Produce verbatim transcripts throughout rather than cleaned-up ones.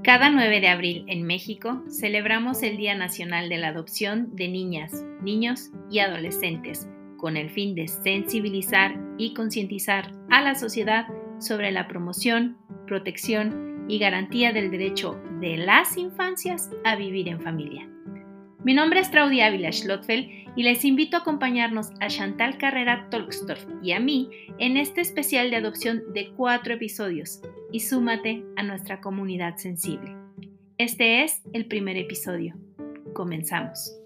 Cada nueve de abril en México celebramos el Día Nacional de la Adopción de Niñas, Niños y Adolescentes, con el fin de sensibilizar y concientizar a la sociedad sobre la promoción, protección y garantía del derecho de las infancias a vivir en familia. Mi nombre es Traudy Ávila Schlotfeld y les invito a acompañarnos a Chantal Carrera Tolkstorff y a mí en este especial de adopción de cuatro episodios y súmate a nuestra comunidad sensible. Este es el primer episodio. Comenzamos.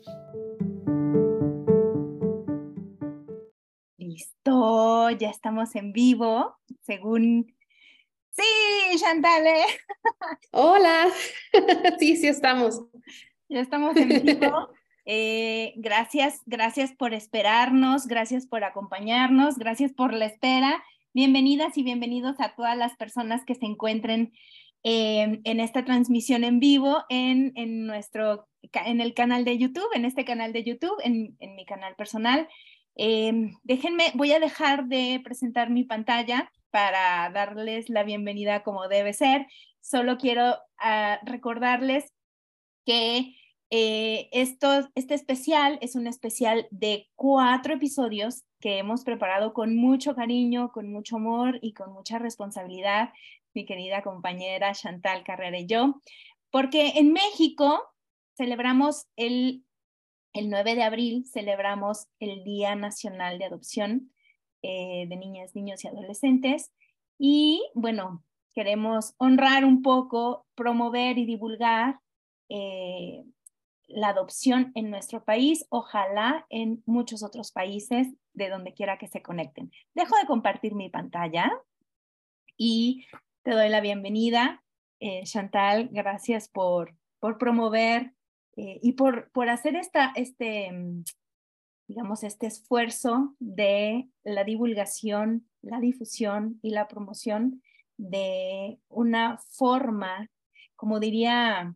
Listo, ya estamos en vivo, según... Sí, Chantal. ¿eh? Hola, sí, sí estamos. Ya estamos en vivo. Eh, gracias, gracias por esperarnos, gracias por acompañarnos, gracias por la espera. Bienvenidas y bienvenidos a todas las personas que se encuentren eh, en esta transmisión en vivo en, en, nuestro, en el canal de YouTube, en este canal de YouTube, en, en mi canal personal. Eh, déjenme, voy a dejar de presentar mi pantalla para darles la bienvenida como debe ser. Solo quiero uh, recordarles que eh, esto, este especial es un especial de cuatro episodios que hemos preparado con mucho cariño, con mucho amor y con mucha responsabilidad, mi querida compañera Chantal Carrera y yo, porque en México celebramos el, el nueve de abril, celebramos el Día Nacional de Adopción eh, de Niñas, Niños y Adolescentes y bueno, queremos honrar un poco, promover y divulgar Eh, la adopción en nuestro país, ojalá en muchos otros países de donde quiera que se conecten. Dejo de compartir mi pantalla y te doy la bienvenida. Eh, Chantal, gracias por, por promover eh, y por, por hacer esta, este, digamos, este esfuerzo de la divulgación, la difusión y la promoción de una forma, como diría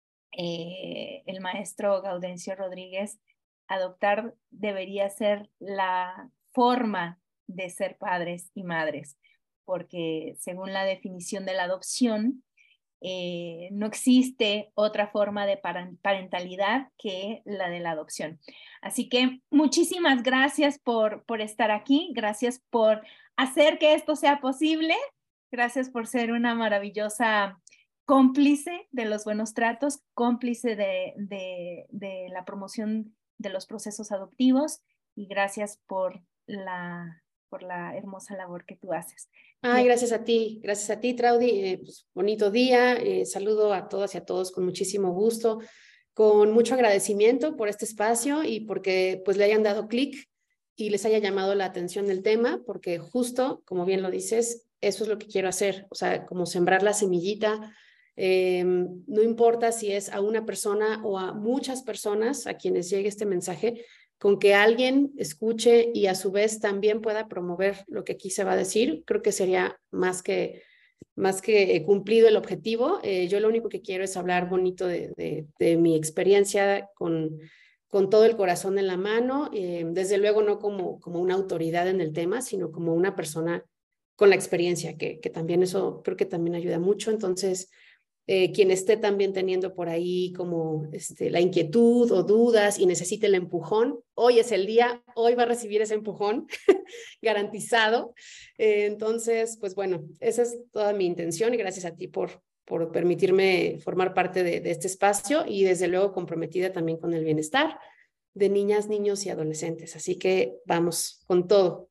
Eh, el maestro Gaudencio Rodríguez, adoptar debería ser la forma de ser padres y madres, porque según la definición de la adopción, eh, no existe otra forma de parentalidad que la de la adopción. Así que muchísimas gracias por, por estar aquí, gracias por hacer que esto sea posible, gracias por ser una maravillosa cómplice de los buenos tratos, cómplice de, de, de la promoción de los procesos adoptivos y gracias por la, por la hermosa labor que tú haces. Ay, gracias a ti, gracias a ti, Traudy. Eh, pues, bonito día, eh, saludo a todas y a todos con muchísimo gusto, con mucho agradecimiento por este espacio y porque pues le hayan dado clic y les haya llamado la atención el tema, porque justo, como bien lo dices, eso es lo que quiero hacer, o sea, como sembrar la semillita. Eh, no importa si es a una persona o a muchas personas a quienes llegue este mensaje, con que alguien escuche y a su vez también pueda promover lo que aquí se va a decir, creo que sería más que, más que cumplido el objetivo. Eh, yo lo único que quiero es hablar bonito de, de, de mi experiencia con, con todo el corazón en la mano, eh, desde luego no como, como una autoridad en el tema, sino como una persona con la experiencia, que, que también eso creo que también ayuda mucho. Entonces, Eh, quien esté también teniendo por ahí como este, la inquietud o dudas y necesite el empujón, hoy es el día, hoy va a recibir ese empujón garantizado. Eh, entonces, pues bueno, esa es toda mi intención y gracias a ti por, por permitirme formar parte de, de este espacio y desde luego comprometida también con el bienestar de niñas, niños y adolescentes. Así que vamos con todo.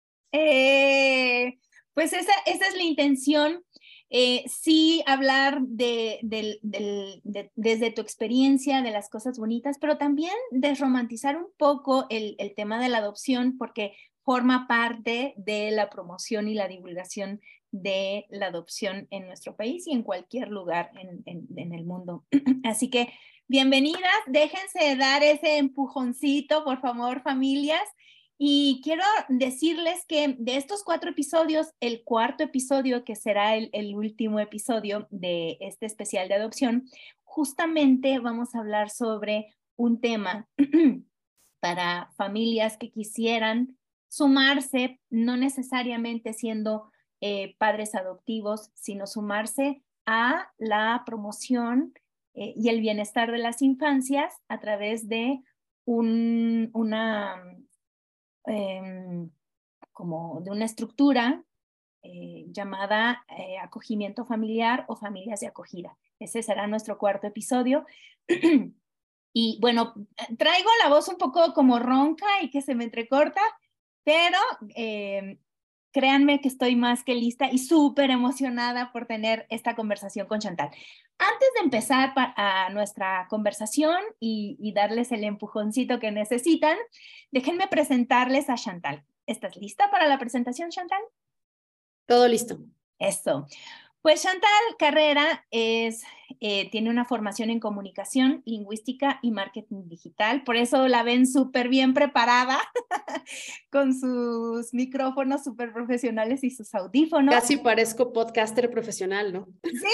Eh, pues esa, esa es la intención. Eh, sí hablar de, de, de, de, desde tu experiencia, de las cosas bonitas, pero también desromantizar un poco el, el tema de la adopción, porque forma parte de la promoción y la divulgación de la adopción en nuestro país y en cualquier lugar en, en, en el mundo. Así que bienvenidas, déjense dar ese empujoncito, por favor, familias. Y quiero decirles que de estos cuatro episodios, el cuarto episodio, que será el, el último episodio de este especial de adopción, justamente vamos a hablar sobre un tema para familias que quisieran sumarse, no necesariamente siendo eh, padres adoptivos, sino sumarse a la promoción eh, y el bienestar de las infancias a través de un, una, eh, como de una estructura eh, llamada eh, acogimiento familiar o familias de acogida. Ese será nuestro cuarto episodio. Y bueno, traigo la voz un poco como ronca y que se me entrecorta, pero eh, créanme que estoy más que lista y súper emocionada por tener esta conversación con Chantal. Antes de empezar a nuestra conversación y, y darles el empujoncito que necesitan, déjenme presentarles a Chantal. ¿Estás lista para la presentación, Chantal? Todo listo. Eso. Pues Chantal Carrera es, eh, tiene una formación en comunicación, lingüística y marketing digital, por eso la ven súper bien preparada con sus micrófonos súper profesionales y sus audífonos. Casi parezco podcaster profesional, ¿no? Sí.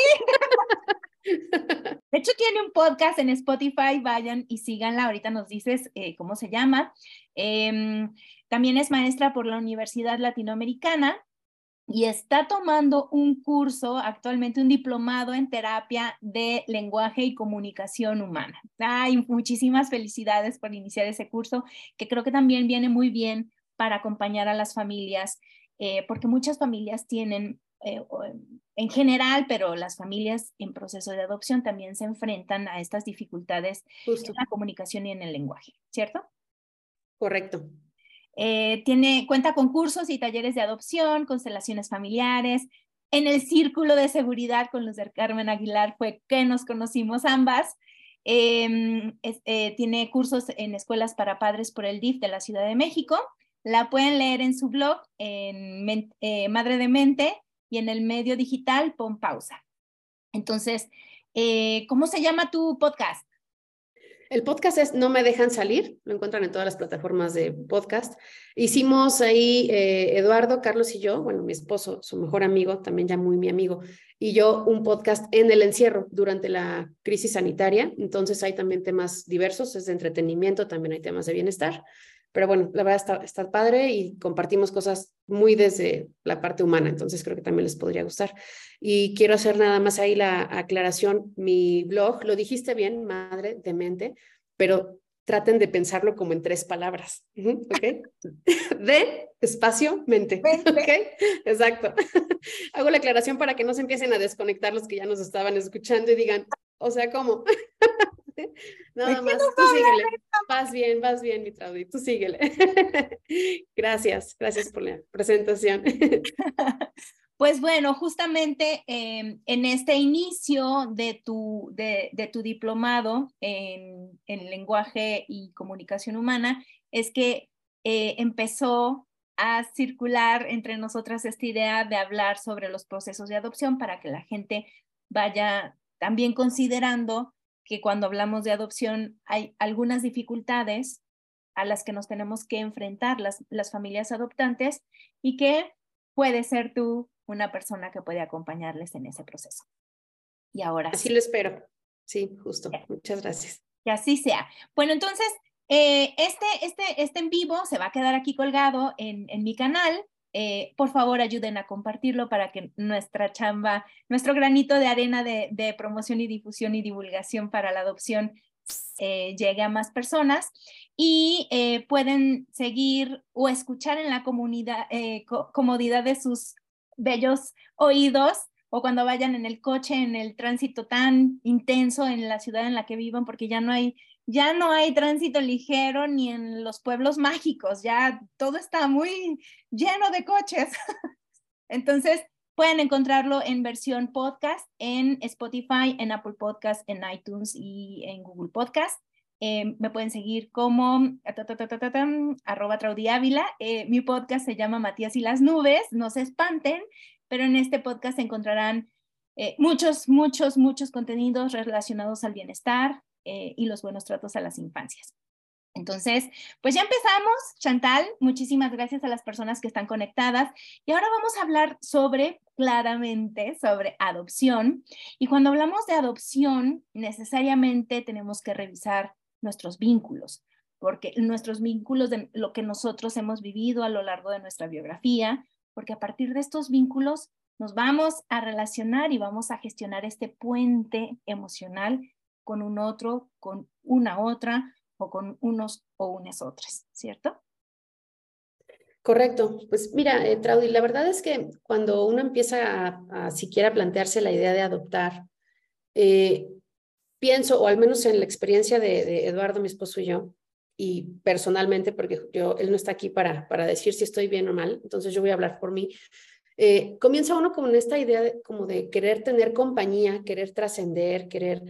De hecho tiene un podcast en Spotify, vayan y síganla, ahorita nos dices eh, cómo se llama. Eh, también es maestra por la Universidad Latinoamericana y está tomando un curso, actualmente un diplomado en terapia de lenguaje y comunicación humana. Ay, muchísimas felicidades por iniciar ese curso, que creo que también viene muy bien para acompañar a las familias, eh, porque muchas familias tienen, eh, en general, pero las familias en proceso de adopción también se enfrentan a estas dificultades Justo. En la comunicación y en el lenguaje, ¿cierto? Correcto. Eh, tiene, cuenta con cursos y talleres de adopción, constelaciones familiares. En el Círculo de Seguridad con Luz del Carmen Aguilar fue que nos conocimos ambas. Eh, es, eh, tiene cursos en escuelas para padres por el D I F de la Ciudad de México. La pueden leer en su blog, en eh, Madre de Mente, y en el medio digital Pon Pausa. Entonces, eh, ¿cómo se llama tu podcast? El podcast es No Me Dejan Salir, lo encuentran en todas las plataformas de podcast. Hicimos ahí, eh, Eduardo, Carlos y yo, bueno, mi esposo, su mejor amigo, también ya muy mi amigo, y yo un podcast en el encierro durante la crisis sanitaria. Entonces hay también temas diversos, es de entretenimiento, también hay temas de bienestar. Pero bueno, la verdad está, está padre y compartimos cosas muy desde la parte humana, entonces creo que también les podría gustar. Y quiero hacer nada más ahí la aclaración, mi blog, lo dijiste bien, Madre de Mente, pero traten de pensarlo como en tres palabras, ¿ok? De, espacio, mente, mente. ¿ok? Exacto. Hago la aclaración para que no se empiecen a desconectar los que ya nos estaban escuchando y digan, o sea, ¿cómo? Nada más, tú síguele. Vas bien, vas bien, mi Traudy, tú síguele. Gracias, gracias por la presentación. Pues bueno, justamente eh, en este inicio de tu, de, de tu diplomado en, en lenguaje y comunicación humana, es que eh, empezó a circular entre nosotras esta idea de hablar sobre los procesos de adopción para que la gente vaya también considerando que cuando hablamos de adopción hay algunas dificultades a las que nos tenemos que enfrentar las, las familias adoptantes y que puede ser tú una persona que puede acompañarles en ese proceso. Y ahora Así sí. lo espero. Sí, justo. Muchas gracias. Que así sea. Bueno, entonces, eh, este, este, este en vivo se va a quedar aquí colgado en, en mi canal. Eh, por favor, ayuden a compartirlo para que nuestra chamba, nuestro granito de arena de, de promoción y difusión y divulgación para la adopción eh, llegue a más personas. Y eh, pueden seguir o escuchar en la comunidad, eh, co comodidad de sus bellos oídos, o cuando vayan en el coche, en el tránsito tan intenso en la ciudad en la que vivan, porque ya no hay, ya no hay tránsito ligero ni en los pueblos mágicos, ya todo está muy lleno de coches. Entonces, pueden encontrarlo en versión podcast en Spotify, en Apple Podcast, en iTunes y en Google Podcast. Eh, me pueden seguir como arroba Traudy Ávila. Eh, mi podcast se llama Matías y las Nubes, no se espanten, pero en este podcast encontrarán eh, muchos, muchos, muchos contenidos relacionados al bienestar eh, y los buenos tratos a las infancias. Entonces, pues ya empezamos, Chantal, muchísimas gracias a las personas que están conectadas y ahora vamos a hablar sobre, claramente, sobre adopción. Y cuando hablamos de adopción, necesariamente tenemos que revisar nuestros vínculos, porque nuestros vínculos de lo que nosotros hemos vivido a lo largo de nuestra biografía, porque a partir de estos vínculos Nos vamos a relacionar y vamos a gestionar este puente emocional con un otro, con una otra o con unos o unas otras, ¿cierto? Correcto. Pues mira, eh, Traudy, la verdad es que cuando uno empieza a, a siquiera plantearse la idea de adoptar, eh, pienso, o al menos en la experiencia de, de Eduardo, mi esposo y yo, y personalmente, porque yo, él no está aquí para, para decir si estoy bien o mal, entonces yo voy a hablar por mí. Eh, comienza uno con esta idea de, como de querer tener compañía, querer trascender, querer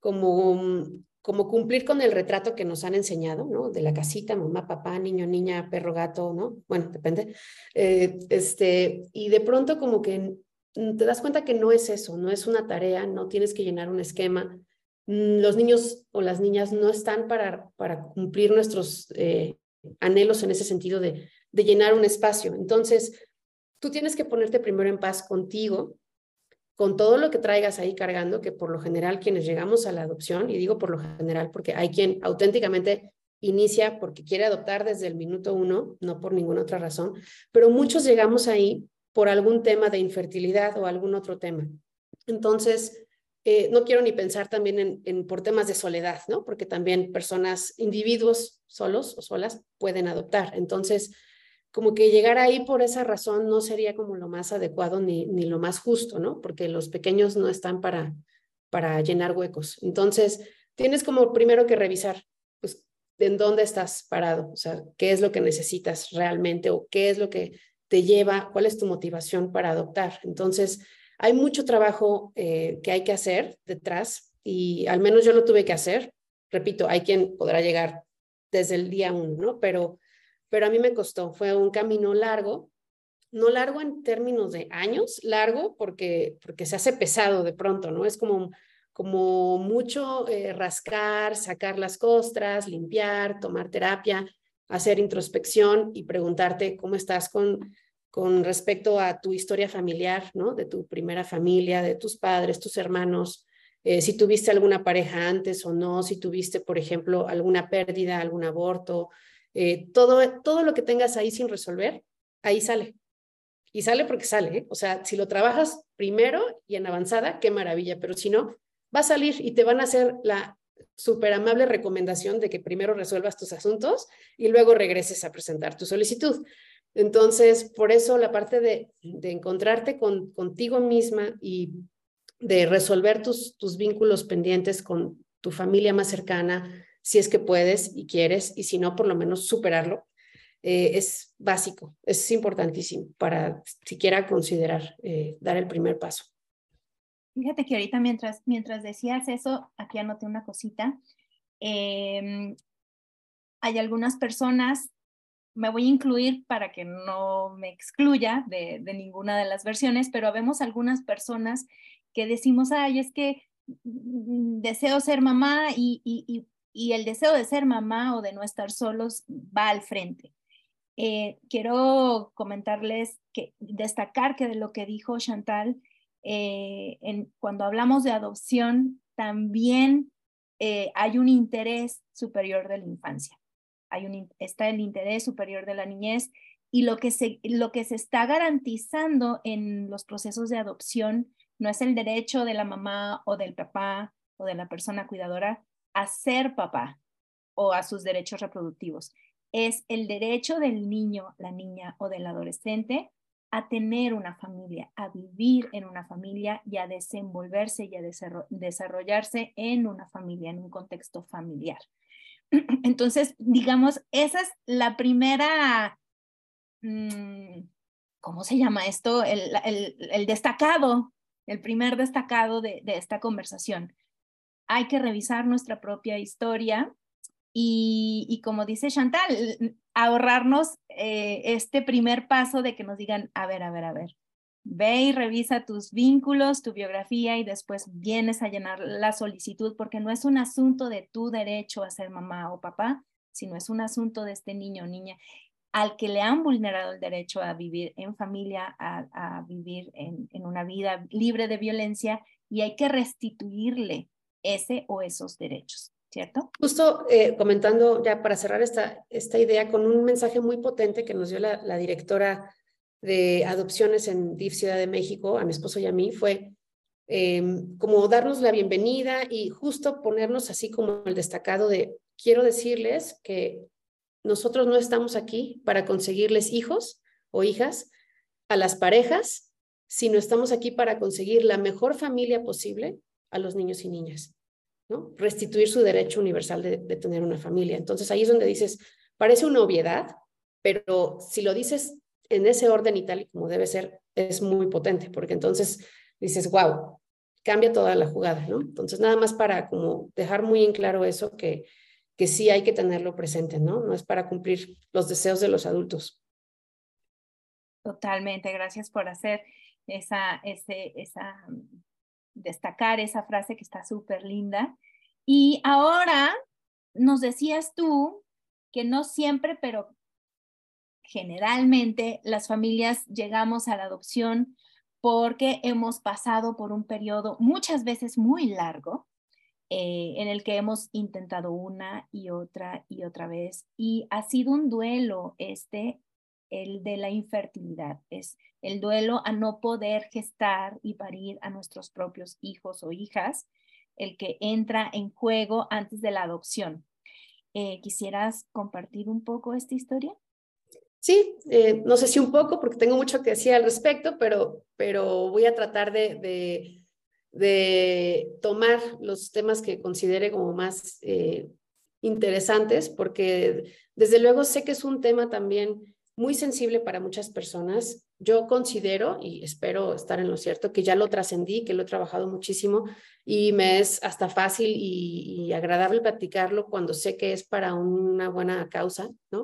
como, como cumplir con el retrato que nos han enseñado, ¿no? De la casita, mamá, papá, niño, niña, perro, gato, ¿no? Bueno, depende. Eh, este, y de pronto como que te das cuenta que no es eso, no es una tarea, no tienes que llenar un esquema. Los niños o las niñas no están para, para cumplir nuestros eh, anhelos en ese sentido de, de llenar un espacio. Entonces, tú tienes que ponerte primero en paz contigo, con todo lo que traigas ahí cargando, que por lo general quienes llegamos a la adopción, y digo por lo general porque hay quien auténticamente inicia porque quiere adoptar desde el minuto uno, no por ninguna otra razón, pero muchos llegamos ahí por algún tema de infertilidad o algún otro tema. Entonces, eh, no quiero ni pensar también en, en por temas de soledad, ¿no? Porque también personas, individuos solos o solas pueden adoptar. Entonces, como que llegar ahí por esa razón no sería como lo más adecuado ni, ni lo más justo, ¿no? Porque los pequeños no están para, para llenar huecos. Entonces, tienes como primero que revisar, pues, en dónde estás parado, o sea, qué es lo que necesitas realmente o qué es lo que te lleva, cuál es tu motivación para adoptar. Entonces, hay mucho trabajo eh, que hay que hacer detrás y al menos yo lo tuve que hacer. Repito, hay quien podrá llegar desde el día uno, ¿no? Pero pero a mí me costó, fue un camino largo, no largo en términos de años, largo porque, porque se hace pesado de pronto, ¿no? Es como, como mucho eh, rascar, sacar las costras, limpiar, tomar terapia, hacer introspección y preguntarte cómo estás con, con respecto a tu historia familiar, ¿no? De tu primera familia, de tus padres, tus hermanos, eh, si tuviste alguna pareja antes o no, si tuviste, por ejemplo, alguna pérdida, algún aborto, eh, todo, todo lo que tengas ahí sin resolver, ahí sale. Y sale porque sale, ¿eh? O sea, si lo trabajas primero y en avanzada, qué maravilla, pero si no, va a salir y te van a hacer la súper amable recomendación de que primero resuelvas tus asuntos y luego regreses a presentar tu solicitud. Entonces, por eso la parte de, de encontrarte con, contigo misma y de resolver tus, tus vínculos pendientes con tu familia más cercana, si es que puedes y quieres, y si no, por lo menos superarlo, eh, es básico, es importantísimo para siquiera considerar eh, dar el primer paso. Fíjate que ahorita mientras, mientras decías eso, aquí anoté una cosita. Eh, hay algunas personas, me voy a incluir para que no me excluya de, de ninguna de las versiones, pero vemos algunas personas que decimos, ay, es que deseo ser mamá y, y, y, y el deseo de ser mamá o de no estar solos va al frente. Eh, quiero comentarles, que destacar que de lo que dijo Chantal, eh, en, cuando hablamos de adopción, también eh, hay un interés superior de la infancia. Hay un, está el interés superior de la niñez y lo que, se, lo que se está garantizando en los procesos de adopción no es el derecho de la mamá o del papá o de la persona cuidadora a ser papá o a sus derechos reproductivos. Es el derecho del niño, la niña o del adolescente a tener una familia, a vivir en una familia y a desenvolverse y a desarrollarse en una familia, en un contexto familiar. Entonces, digamos, esa es la primera, ¿cómo se llama esto? El, el, el destacado, el primer destacado de, de esta conversación. Hay que revisar nuestra propia historia y, y como dice Chantal, ahorrarnos eh, este primer paso de que nos digan, a ver, a ver, a ver, ve y revisa tus vínculos, tu biografía y después vienes a llenar la solicitud, porque no es un asunto de tu derecho a ser mamá o papá, sino es un asunto de este niño o niña al que le han vulnerado el derecho a vivir en familia, a, a vivir en, en una vida libre de violencia, y hay que restituirle ese o esos derechos, ¿cierto? Justo eh, comentando ya para cerrar esta, esta idea con un mensaje muy potente que nos dio la, la directora de adopciones en D I F Ciudad de México, a mi esposo y a mí, fue eh, como darnos la bienvenida y justo ponernos así como el destacado de, quiero decirles que nosotros no estamos aquí para conseguirles hijos o hijas a las parejas, sino estamos aquí para conseguir la mejor familia posible a los niños y niñas, ¿no? Restituir su derecho universal de, de tener una familia. Entonces ahí es donde dices, parece una obviedad, pero si lo dices en ese orden y tal y como debe ser, es muy potente, porque entonces dices, wow, cambia toda la jugada, ¿no? Entonces nada más para como dejar muy en claro eso, que, que sí hay que tenerlo presente, ¿no? No es para cumplir los deseos de los adultos. Totalmente, gracias por hacer esa, ese, esa, destacar esa frase que está súper linda. Y ahora nos decías tú que no siempre, pero generalmente las familias llegamos a la adopción porque hemos pasado por un periodo muchas veces muy largo eh, en el que hemos intentado una y otra y otra vez y ha sido un duelo este, el de la infertilidad, es el duelo a no poder gestar y parir a nuestros propios hijos o hijas, el que entra en juego antes de la adopción. Eh, ¿Quisieras compartir un poco esta historia? Sí, eh, no sé si un poco, porque tengo mucho que decir al respecto, pero, pero voy a tratar de, de, de tomar los temas que considere como más eh, interesantes, porque desde luego sé que es un tema también muy sensible para muchas personas. Yo considero, y espero estar en lo cierto, que ya lo trascendí, que lo he trabajado muchísimo y me es hasta fácil y, y agradable platicarlo cuando sé que es para una buena causa, ¿no?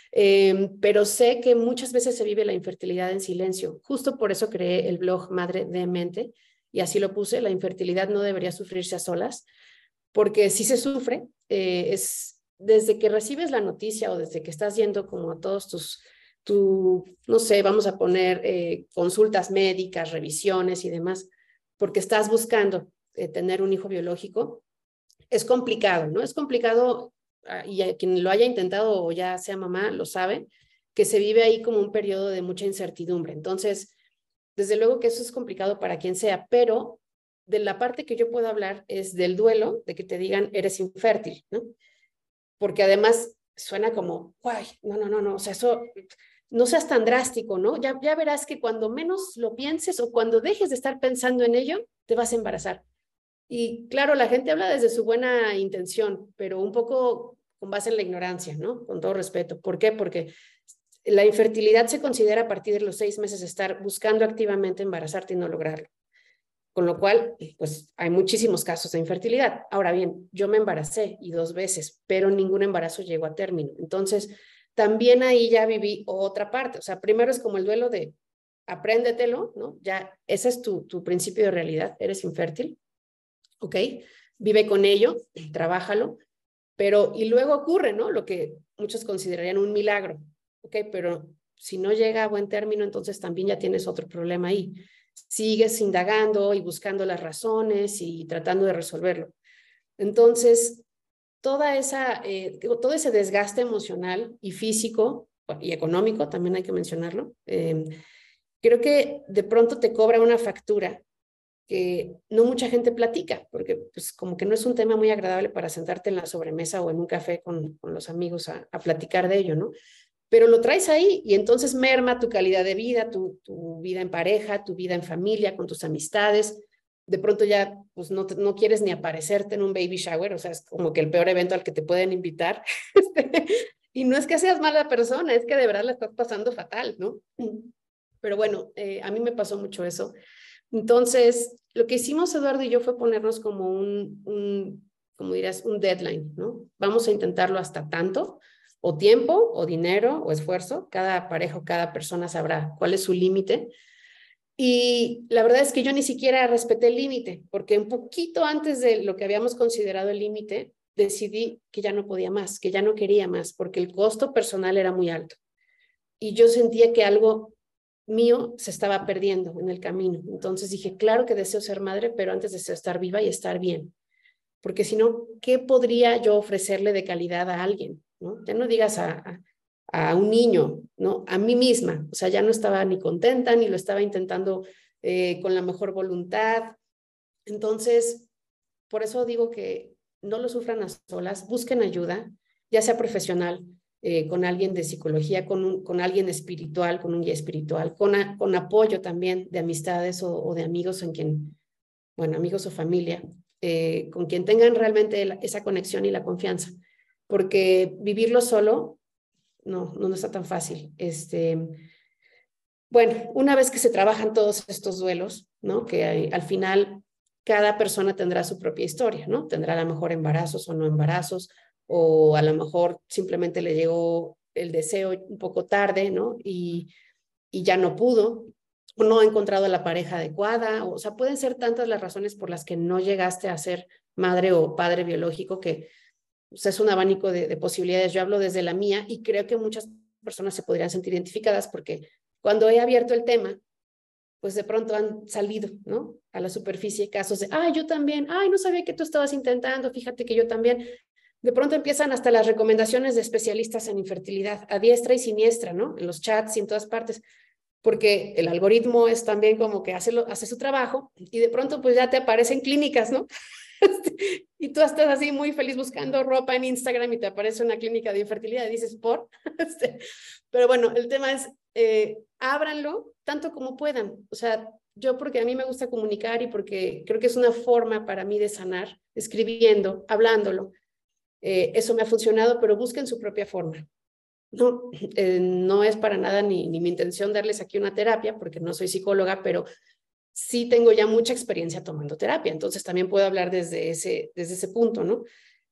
Eh, pero sé que muchas veces se vive la infertilidad en silencio. Justo por eso creé el blog Madre de Mente y así lo puse. La infertilidad no debería sufrirse a solas, porque si se sufre, eh, es desde que recibes la noticia o desde que estás yendo como a todos tus, tu, no sé, vamos a poner eh, consultas médicas, revisiones y demás, porque estás buscando eh, tener un hijo biológico, es complicado, ¿no? Es complicado y a quien lo haya intentado o ya sea mamá lo sabe, que se vive ahí como un periodo de mucha incertidumbre. Entonces, desde luego que eso es complicado para quien sea, pero de la parte que yo puedo hablar es del duelo, de que te digan eres infértil, ¿no? Porque además suena como, guay, no, no, no, no, o sea, eso, no seas tan drástico, ¿no? Ya, ya verás que cuando menos lo pienses o cuando dejes de estar pensando en ello, te vas a embarazar. Y claro, la gente habla desde su buena intención, pero un poco con base en la ignorancia, ¿no? Con todo respeto. ¿Por qué? Porque la infertilidad se considera a partir de los seis meses estar buscando activamente embarazarte y no lograrlo. Con lo cual, pues hay muchísimos casos de infertilidad. Ahora bien, yo me embaracé y dos veces, pero ningún embarazo llegó a término. Entonces, también ahí ya viví otra parte. O sea, primero es como el duelo de apréndetelo, ¿no? Ya ese es tu, tu principio de realidad, eres infértil. ¿Ok? Vive con ello, trabájalo, pero y luego ocurre, ¿no? Lo que muchos considerarían un milagro, ¿ok? Pero si no llega a buen término, entonces también ya tienes otro problema ahí. Sigues indagando y buscando las razones y tratando de resolverlo. Entonces, toda esa, eh, todo ese desgaste emocional y físico y económico, también hay que mencionarlo, eh, creo que de pronto te cobra una factura que no mucha gente platica, porque pues como que no es un tema muy agradable para sentarte en la sobremesa o en un café con, con los amigos a, a platicar de ello, ¿no? Pero lo traes ahí y entonces merma tu calidad de vida, tu, tu vida en pareja, tu vida en familia, con tus amistades. De pronto ya pues no, te, no quieres ni aparecerte en un baby shower, o sea, es como que el peor evento al que te pueden invitar. Y no es que seas mala persona, es que de verdad la estás pasando fatal, ¿no? Pero bueno, eh, a mí me pasó mucho eso. Entonces, lo que hicimos Eduardo y yo fue ponernos como un, un, como dirás, un deadline, ¿no? Vamos a intentarlo hasta tanto, o tiempo, o dinero, o esfuerzo. Cada pareja o cada persona sabrá cuál es su límite. Y la verdad es que yo ni siquiera respeté el límite, porque un poquito antes de lo que habíamos considerado el límite, decidí que ya no podía más, que ya no quería más, porque el costo personal era muy alto. Y yo sentía que algo mío se estaba perdiendo en el camino. Entonces dije, claro que deseo ser madre, pero antes deseo estar viva y estar bien. Porque si no, ¿qué podría yo ofrecerle de calidad a alguien? ¿No? Ya no digas a, a, a un niño, ¿no? A mí misma. O sea, ya no estaba ni contenta, ni lo estaba intentando eh, con la mejor voluntad. Entonces, por eso digo que no lo sufran a solas, busquen ayuda, ya sea profesional, eh, con alguien de psicología, con, un, con alguien espiritual, con un guía espiritual, con, a, con apoyo también de amistades o, o de amigos en quien, bueno, amigos o familia, eh, con quien tengan realmente la, esa conexión y la confianza, porque vivirlo solo no, no, no está tan fácil. Este, bueno, una vez que se trabajan todos estos duelos, ¿no? Que hay, al final cada persona tendrá su propia historia, ¿no? Tendrá a lo mejor embarazos o no embarazos, o a lo mejor simplemente le llegó el deseo un poco tarde, ¿no? Y, y ya no pudo, o no ha encontrado a la pareja adecuada, o, o sea, pueden ser tantas las razones por las que no llegaste a ser madre o padre biológico que o sea, es un abanico de, de posibilidades. Yo hablo desde la mía y creo que muchas personas se podrían sentir identificadas porque cuando he abierto el tema, pues de pronto han salido, ¿no? A la superficie casos de, ay, yo también, ay, no sabía que tú estabas intentando, fíjate que yo también. De pronto empiezan hasta las recomendaciones de especialistas en infertilidad, a diestra y siniestra, ¿no? En los chats y en todas partes, porque el algoritmo es también como que hace, lo, hace su trabajo y de pronto pues ya te aparecen clínicas, ¿no? Y tú estás así muy feliz buscando ropa en Instagram y te aparece una clínica de infertilidad y dices, ¿por? Pero bueno, el tema es, eh, ábranlo tanto como puedan. O sea, yo porque a mí me gusta comunicar y porque creo que es una forma para mí de sanar, escribiendo, hablándolo. Eh, eso me ha funcionado, pero busquen su propia forma. No, eh, no es para nada ni, ni mi intención darles aquí una terapia, porque no soy psicóloga, pero sí tengo ya mucha experiencia tomando terapia, entonces también puedo hablar desde ese, desde ese punto, ¿no?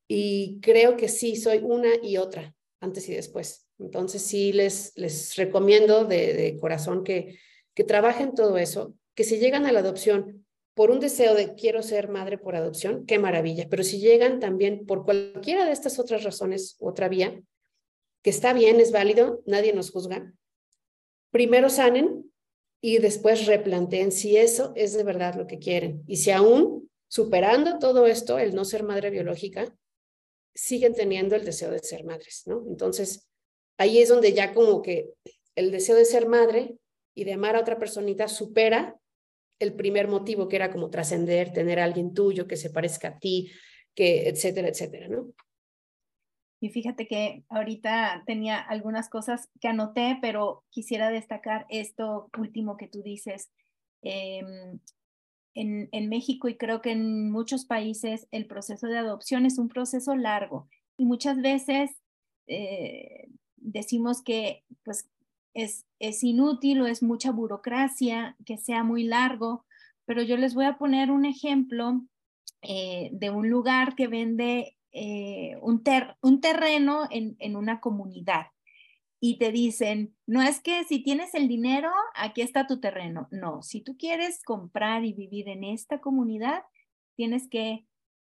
Y creo que sí, soy una y otra, antes y después. Entonces sí les, les recomiendo de, de corazón que, que trabajen todo eso, que si llegan a la adopción por un deseo de quiero ser madre por adopción, qué maravilla, pero si llegan también por cualquiera de estas otras razones, otra vía, que está bien, es válido, nadie nos juzga, primero sanen y después replanteen si eso es de verdad lo que quieren. Y si aún superando todo esto, el no ser madre biológica, siguen teniendo el deseo de ser madres, ¿no? Entonces, ahí es donde ya como que el deseo de ser madre y de amar a otra personita supera el primer motivo, que era como trascender, tener a alguien tuyo que se parezca a ti, que etcétera, etcétera, ¿no? Y fíjate que ahorita tenía algunas cosas que anoté, pero quisiera destacar esto último que tú dices. Eh, en, en México y creo que en muchos países el proceso de adopción es un proceso largo y muchas veces eh, decimos que pues, es, es inútil o es mucha burocracia, que sea muy largo, pero yo les voy a poner un ejemplo eh, de un lugar que vende eh, un, ter un terreno en, en una comunidad y te dicen, no es que si tienes el dinero, aquí está tu terreno. No, si tú quieres comprar y vivir en esta comunidad, tienes que,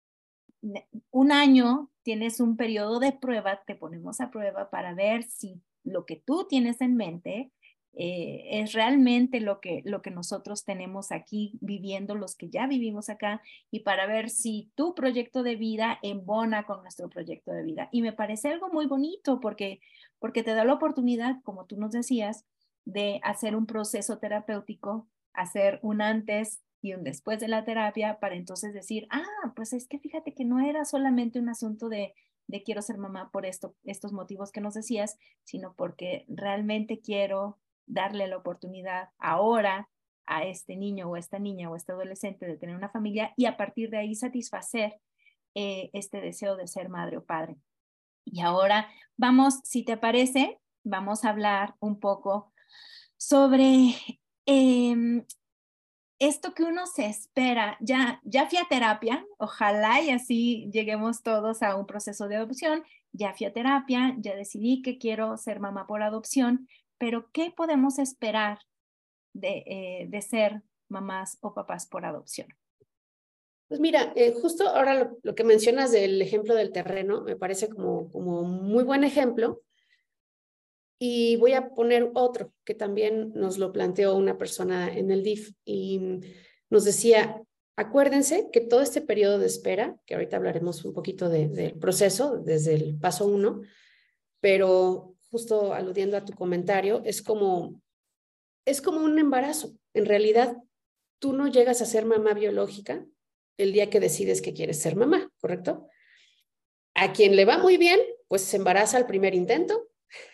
un año, tienes un periodo de prueba, te ponemos a prueba para ver si lo que tú tienes en mente eh, es realmente lo que, lo que nosotros tenemos aquí viviendo, los que ya vivimos acá, y para ver si tu proyecto de vida embona con nuestro proyecto de vida. Y me parece algo muy bonito porque, porque te da la oportunidad, como tú nos decías, de hacer un proceso terapéutico, hacer un antes y un después de la terapia para entonces decir, ah, pues es que fíjate que no era solamente un asunto de, de quiero ser mamá por esto, estos motivos que nos decías, sino porque realmente quiero darle la oportunidad ahora a este niño o esta niña o este adolescente de tener una familia y a partir de ahí satisfacer eh, este deseo de ser madre o padre. Y ahora vamos, si te parece, vamos a hablar un poco sobre eh, esto que uno se espera. Ya, ya fui a terapia, ojalá y así lleguemos todos a un proceso de adopción. Ya fui a terapia, ya decidí que quiero ser mamá por adopción, pero ¿qué podemos esperar de, eh, de ser mamás o papás por adopción? Pues mira, eh, justo ahora lo, lo que mencionas del ejemplo del terreno me parece como, como muy buen ejemplo. Y voy a poner otro que también nos lo planteó una persona en el D I F y nos decía, acuérdense que todo este periodo de espera, que ahorita hablaremos un poquito del de, de proceso desde el paso uno, pero justo aludiendo a tu comentario, es como, es como un embarazo. En realidad, tú no llegas a ser mamá biológica el día que decides que quieres ser mamá, ¿correcto? A quien le va muy bien, pues se embaraza al primer intento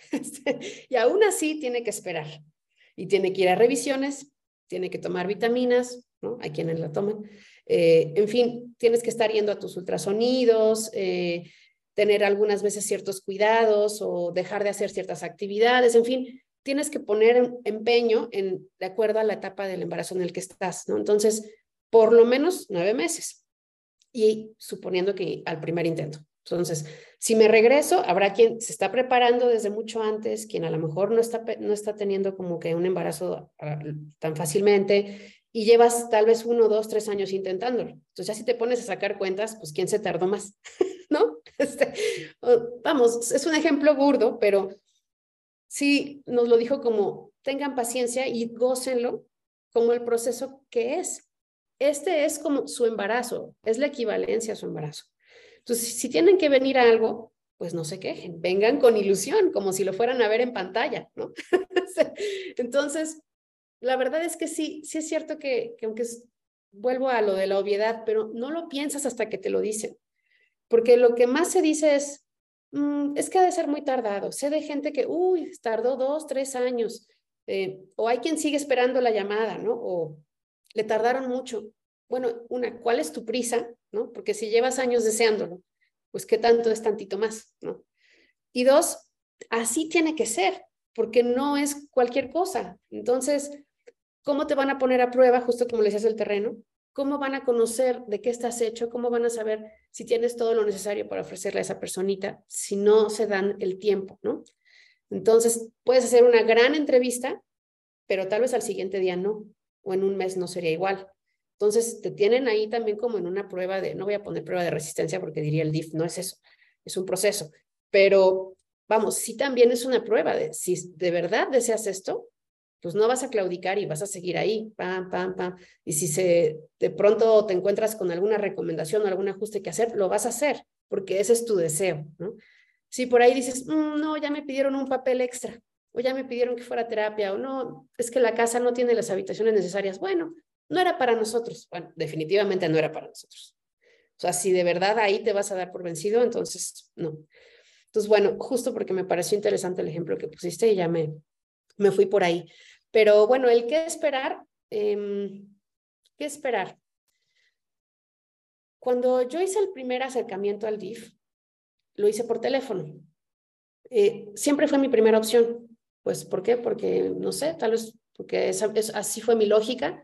y aún así tiene que esperar y tiene que ir a revisiones, tiene que tomar vitaminas, ¿no? Hay quienes la toman. Eh, en fin, tienes que estar yendo a tus ultrasonidos, eh, tener algunas veces ciertos cuidados o dejar de hacer ciertas actividades, en fin, tienes que poner empeño en, de acuerdo a la etapa del embarazo en el que estás, ¿no? Entonces, por lo menos nueve meses y suponiendo que al primer intento. Entonces, si me regreso, habrá quien se está preparando desde mucho antes, quien a lo mejor no está, no está teniendo como que un embarazo uh, tan fácilmente y llevas tal vez uno, dos, tres años intentándolo. Entonces, ya si te pones a sacar cuentas, pues ¿quién se tardó más? ¿No? Este, uh, vamos, es un ejemplo burdo, pero sí nos lo dijo como tengan paciencia y gócenlo como el proceso que es. Este es como su embarazo, es la equivalencia a su embarazo. Entonces, si tienen que venir a algo, pues no se quejen, vengan con ilusión, como si lo fueran a ver en pantalla, ¿no? Entonces, la verdad es que sí, sí es cierto que, que aunque es, vuelvo a lo de la obviedad, pero no lo piensas hasta que te lo dicen, porque lo que más se dice es, mmm, es que ha de ser muy tardado. Sé de gente que, uy, tardó dos, tres años, eh, o hay quien sigue esperando la llamada, ¿no? O le tardaron mucho. Bueno, una, ¿cuál es tu prisa? ¿No? Porque si llevas años deseándolo, pues qué tanto es tantito más, ¿no? Y dos, así tiene que ser, porque no es cualquier cosa. Entonces, ¿cómo te van a poner a prueba, justo como le decías el terreno? ¿Cómo van a conocer de qué estás hecho? ¿Cómo van a saber si tienes todo lo necesario para ofrecerle a esa personita si no se dan el tiempo, ¿no? Entonces, puedes hacer una gran entrevista, pero tal vez al siguiente día no, o en un mes no sería igual. Entonces, te tienen ahí también como en una prueba de, no voy a poner prueba de resistencia porque diría el D I F, no es eso, es un proceso. Pero, vamos, sí también es una prueba de si de verdad deseas esto, pues no vas a claudicar y vas a seguir ahí, pam, pam, pam. Y si se, de pronto te encuentras con alguna recomendación o algún ajuste que hacer, lo vas a hacer, porque ese es tu deseo, ¿no? Si por ahí dices, mmm, no, ya me pidieron un papel extra, o ya me pidieron que fuera terapia, o no, es que la casa no tiene las habitaciones necesarias, bueno, no era para nosotros. Bueno, definitivamente no era para nosotros. O sea, si de verdad ahí te vas a dar por vencido, entonces no. Entonces, bueno, justo porque me pareció interesante el ejemplo que pusiste y ya me, me fui por ahí. Pero bueno, el qué esperar, eh, ¿qué esperar? Cuando yo hice el primer acercamiento al D I F, lo hice por teléfono. Eh, siempre fue mi primera opción. Pues, ¿por qué? Porque, no sé, tal vez porque esa, es, así fue mi lógica.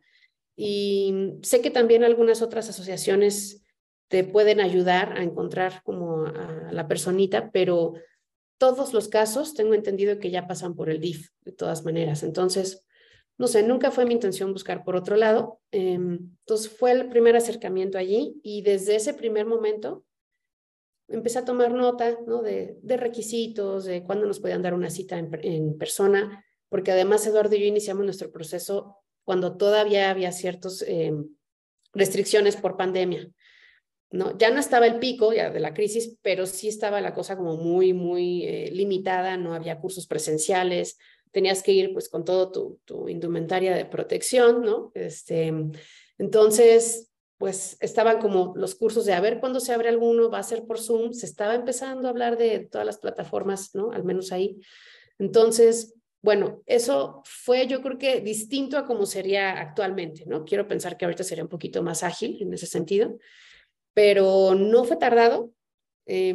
Y sé que también algunas otras asociaciones te pueden ayudar a encontrar como a la personita, pero todos los casos tengo entendido que ya pasan por el D I F de todas maneras. Entonces, no sé, nunca fue mi intención buscar por otro lado. Eh, entonces fue el primer acercamiento allí y desde ese primer momento empecé a tomar nota, ¿no? de, de requisitos, de cuándo nos podían dar una cita en, en persona, porque además Eduardo y yo iniciamos nuestro proceso cuando todavía había ciertas eh, restricciones por pandemia, ¿no? Ya no estaba el pico ya de la crisis, pero sí estaba la cosa como muy, muy eh, limitada, no había cursos presenciales, tenías que ir pues con todo tu, tu indumentaria de protección, ¿no? Este, entonces, pues estaban como los cursos de a ver cuándo se abre alguno, va a ser por Zoom, se estaba empezando a hablar de todas las plataformas, ¿no? Al menos ahí. Entonces, bueno, eso fue yo creo que distinto a como sería actualmente, ¿no? Quiero pensar que ahorita sería un poquito más ágil en ese sentido, pero no fue tardado. Eh,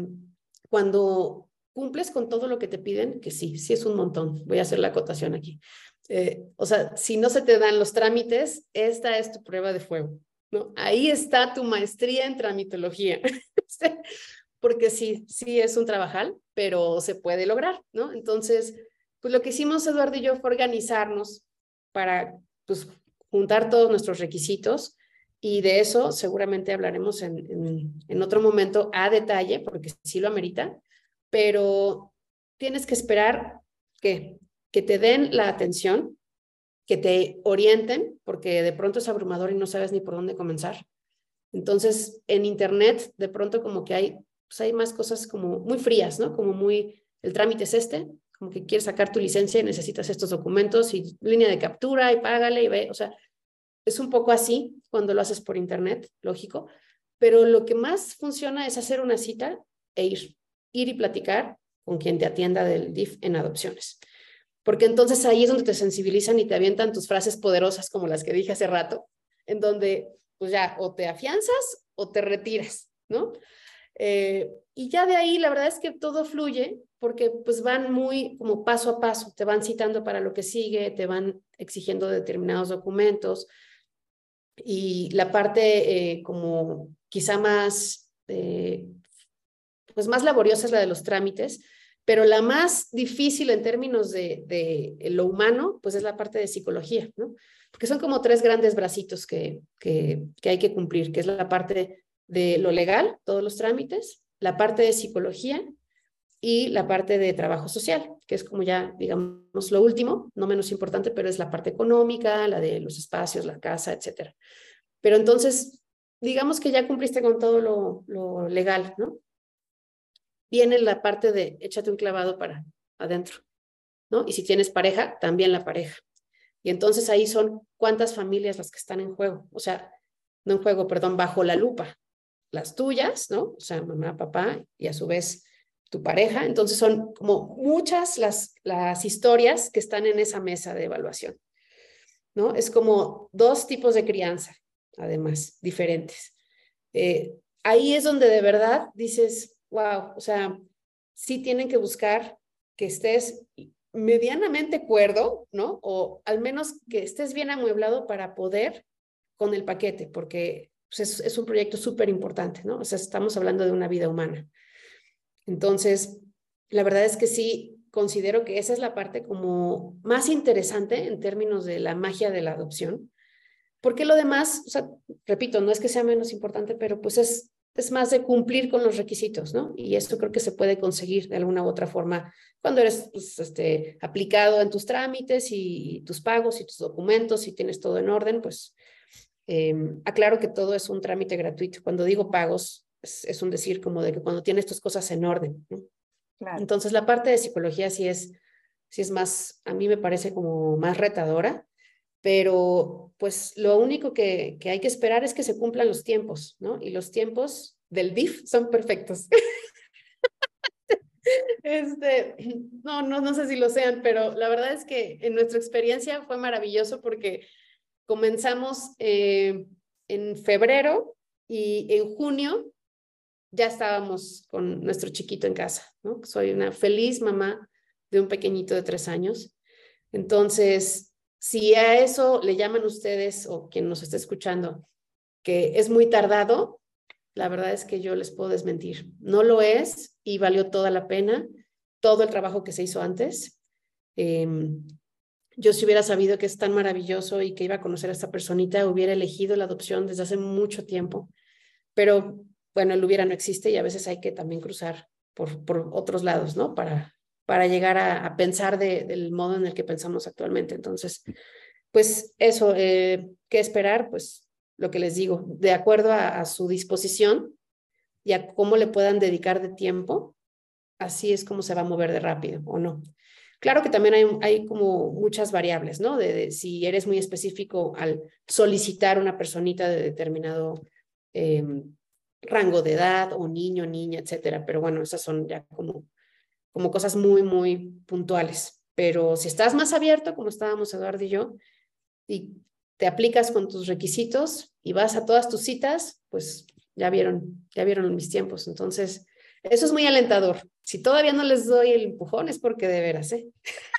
cuando cumples con todo lo que te piden, que sí, sí es un montón, voy a hacer la acotación aquí. Eh, o sea, si no se te dan los trámites, esta es tu prueba de fuego, ¿no? Ahí está tu maestría en tramitología, porque sí, sí es un trabajal, pero se puede lograr, ¿no? Entonces, pues lo que hicimos Eduardo y yo fue organizarnos para, pues, juntar todos nuestros requisitos y de eso seguramente hablaremos en, en, en otro momento a detalle, porque sí lo amerita, pero tienes que esperar que, que te den la atención, que te orienten, porque de pronto es abrumador y no sabes ni por dónde comenzar. Entonces, en internet, de pronto como que hay, pues hay más cosas como muy frías, ¿no? Como muy el trámite es este, como que quieres sacar tu licencia y necesitas estos documentos y línea de captura y págale y ve, o sea, es un poco así cuando lo haces por internet, lógico, pero lo que más funciona es hacer una cita e ir, ir y platicar con quien te atienda del D I F en adopciones. Porque entonces ahí es donde te sensibilizan y te avientan tus frases poderosas como las que dije hace rato, en donde pues ya o te afianzas o te retiras, ¿no? Eh, y ya de ahí la verdad es que todo fluye porque pues van muy como paso a paso, te van citando para lo que sigue, te van exigiendo determinados documentos y la parte eh, como quizá más, eh, pues más laboriosa es la de los trámites, pero la más difícil en términos de, de lo humano, pues es la parte de psicología, ¿no? Porque son como tres grandes bracitos que, que, que hay que cumplir, que es la parte de lo legal, todos los trámites, la parte de psicología y la parte de trabajo social, que es como ya, digamos, lo último, no menos importante, pero es la parte económica, la de los espacios, la casa, etcétera. Pero entonces, digamos que ya cumpliste con todo lo, lo legal, ¿no? Viene la parte de échate un clavado para adentro, ¿no? Y si tienes pareja, también la pareja. Y entonces ahí son cuántas familias las que están en juego, o sea, no en juego, perdón, bajo la lupa. Las tuyas, ¿no? O sea, mamá, papá y a su vez tu pareja. Entonces son como muchas las, las historias que están en esa mesa de evaluación, ¿no? Es como dos tipos de crianza, además, diferentes. Eh, ahí es donde de verdad dices, wow, o sea, sí tienen que buscar que estés medianamente cuerdo, ¿no? O al menos que estés bien amueblado para poder con el paquete, porque pues, es, es un proyecto súper importante, ¿no? O sea, estamos hablando de una vida humana. Entonces, la verdad es que sí considero que esa es la parte como más interesante en términos de la magia de la adopción, porque lo demás, o sea, repito, no es que sea menos importante, pero pues es, es más de cumplir con los requisitos, ¿no? Y esto creo que se puede conseguir de alguna u otra forma cuando eres pues, este, aplicado en tus trámites y, y tus pagos y tus documentos y tienes todo en orden, pues eh, aclaro que todo es un trámite gratuito. Cuando digo pagos, es, es un decir como de que cuando tienes tus cosas en orden, ¿no? Claro. Entonces la parte de psicología sí es, sí es más, a mí me parece como más retadora, pero pues lo único que, que hay que esperar es que se cumplan los tiempos, ¿no? Y los tiempos del D I F son perfectos. Este, no, no, no sé si lo sean, pero la verdad es que en nuestra experiencia fue maravilloso porque comenzamos eh, en febrero y en junio ya estábamos con nuestro chiquito en casa, ¿no? Soy una feliz mamá de un pequeñito de tres años. Entonces, si a eso le llaman ustedes o quien nos esté escuchando que es muy tardado, la verdad es que yo les puedo desmentir. No lo es y valió toda la pena todo el trabajo que se hizo antes. Eh, yo si hubiera sabido que es tan maravilloso y que iba a conocer a esta personita, hubiera elegido la adopción desde hace mucho tiempo. Pero bueno, el hubiera no existe y a veces hay que también cruzar por, por otros lados, ¿no? Para, para llegar a, a pensar de, del modo en el que pensamos actualmente. Entonces, pues eso, eh, ¿qué esperar? Pues lo que les digo, de acuerdo a, a su disposición y a cómo le puedan dedicar de tiempo, así es como se va a mover de rápido o no. Claro que también hay, hay como muchas variables, ¿no? De, de si eres muy específico al solicitar una personita de determinado eh, rango de edad o niño, niña, etcétera. Pero bueno, esas son ya como, como cosas muy, muy puntuales. Pero si estás más abierto, como estábamos Eduardo y yo, y te aplicas con tus requisitos y vas a todas tus citas, pues ya vieron, ya vieron mis tiempos. Entonces, eso es muy alentador. Si todavía no les doy el empujón es porque de veras, ¿eh?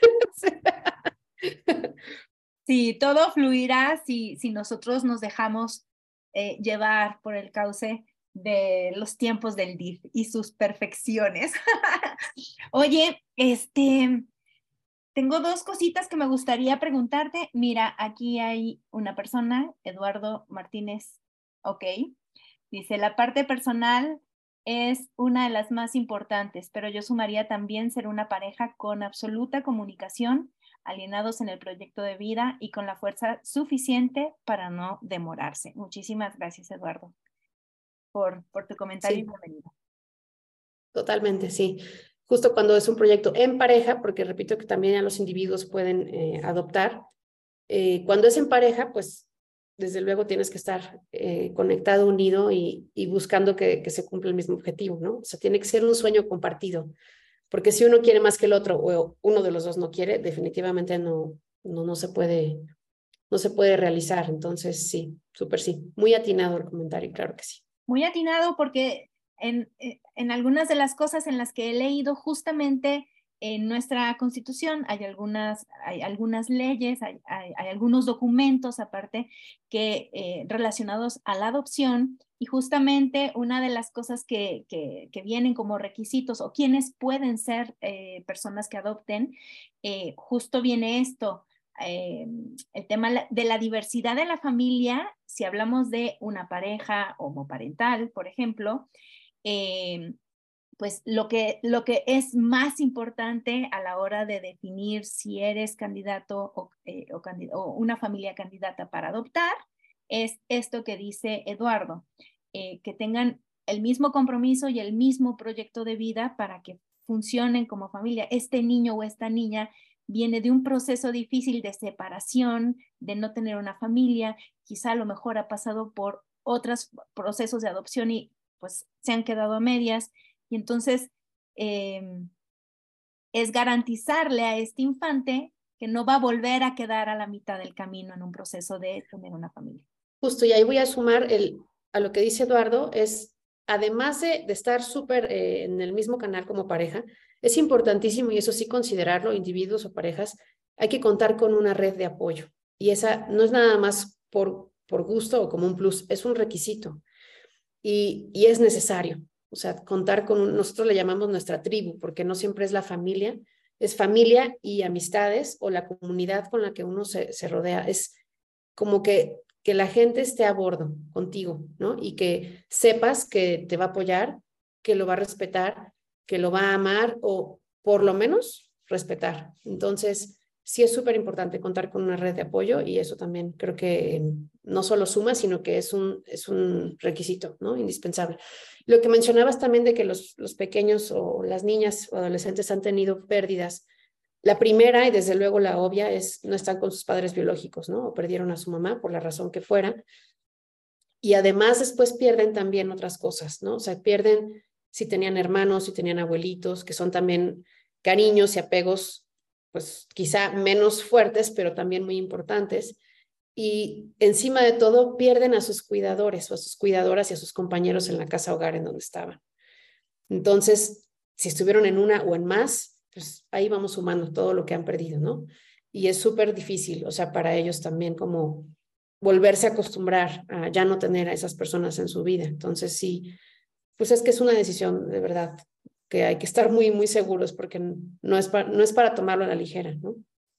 Sí, todo fluirá si, si nosotros nos dejamos eh, llevar por el cauce de los tiempos del D I F y sus perfecciones. Oye, este, tengo dos cositas que me gustaría preguntarte. Mira, aquí hay una persona, Eduardo Martínez, ok. Dice, la parte personal es una de las más importantes, pero yo sumaría también ser una pareja con absoluta comunicación, alienados en el proyecto de vida y con la fuerza suficiente para no demorarse. Muchísimas gracias, Eduardo, por, por tu comentario Sí, y bienvenido. totalmente, sí. justo cuando es un proyecto en pareja, porque repito que también a los individuos pueden eh, adoptar, eh, cuando es en pareja, pues desde luego tienes que estar eh, conectado, unido y, y buscando que, que se cumpla el mismo objetivo, ¿no? O sea, tiene que ser un sueño compartido, porque si uno quiere más que el otro o uno de los dos no quiere, definitivamente no, no, no se puede, no se puede realizar. Entonces, sí, súper sí. Muy atinado el comentario, claro que sí. Muy atinado porque en, en algunas de las cosas en las que he leído justamente en nuestra Constitución hay algunas, hay algunas leyes, hay, hay, hay algunos documentos aparte que eh, relacionados a la adopción, y justamente una de las cosas que, que, que vienen como requisitos o quienes pueden ser eh, personas que adopten, eh, justo viene esto. Eh, el tema de la diversidad de la familia, si hablamos de una pareja homoparental, por ejemplo, eh, pues lo que, lo que es más importante a la hora de definir si eres candidato o, eh, o, candid o una familia candidata para adoptar es esto que dice Eduardo, eh, que tengan el mismo compromiso y el mismo proyecto de vida para que funcionen como familia. Este niño o esta niña viene de un proceso difícil de separación, de no tener una familia, quizá a lo mejor ha pasado por otros procesos de adopción y pues se han quedado a medias, y entonces eh, es garantizarle a este infante que no va a volver a quedar a la mitad del camino en un proceso de tener una familia. Justo, y ahí voy a sumar el, a lo que dice Eduardo, es además de, de estar súper eh, en el mismo canal como pareja, es importantísimo, y eso sí considerarlo, individuos o parejas, hay que contar con una red de apoyo. Y esa no es nada más por, por gusto o como un plus, es un requisito. Y, y es necesario. O sea, contar con, un, nosotros le llamamos nuestra tribu, porque no siempre es la familia, es familia y amistades o la comunidad con la que uno se, se rodea. Es como que que la gente esté a bordo contigo, ¿no? Y que sepas que te va a apoyar, que lo va a respetar, que lo va a amar o por lo menos respetar. Entonces, sí es súper importante contar con una red de apoyo y eso también creo que no solo suma, sino que es un, es un requisito, ¿no? Indispensable. Lo que mencionabas también de que los, los pequeños o las niñas o adolescentes han tenido pérdidas. La primera, y desde luego la obvia, es no están con sus padres biológicos, ¿no? O perdieron a su mamá por la razón que fuera. Y además después pierden también otras cosas, ¿no? O sea, pierden si tenían hermanos, si tenían abuelitos, que son también cariños y apegos, pues quizá menos fuertes, pero también muy importantes. Y encima de todo, pierden a sus cuidadores o a sus cuidadoras y a sus compañeros en la casa hogar en donde estaban. Entonces, si estuvieron en una o en más, pues ahí vamos sumando todo lo que han perdido, ¿no? Y es súper difícil, o sea, para ellos también como volverse a acostumbrar a ya no tener a esas personas en su vida. Entonces, sí, pues es que es una decisión de verdad que hay que estar muy, muy seguros porque no es para, no es para tomarlo a la ligera, ¿no?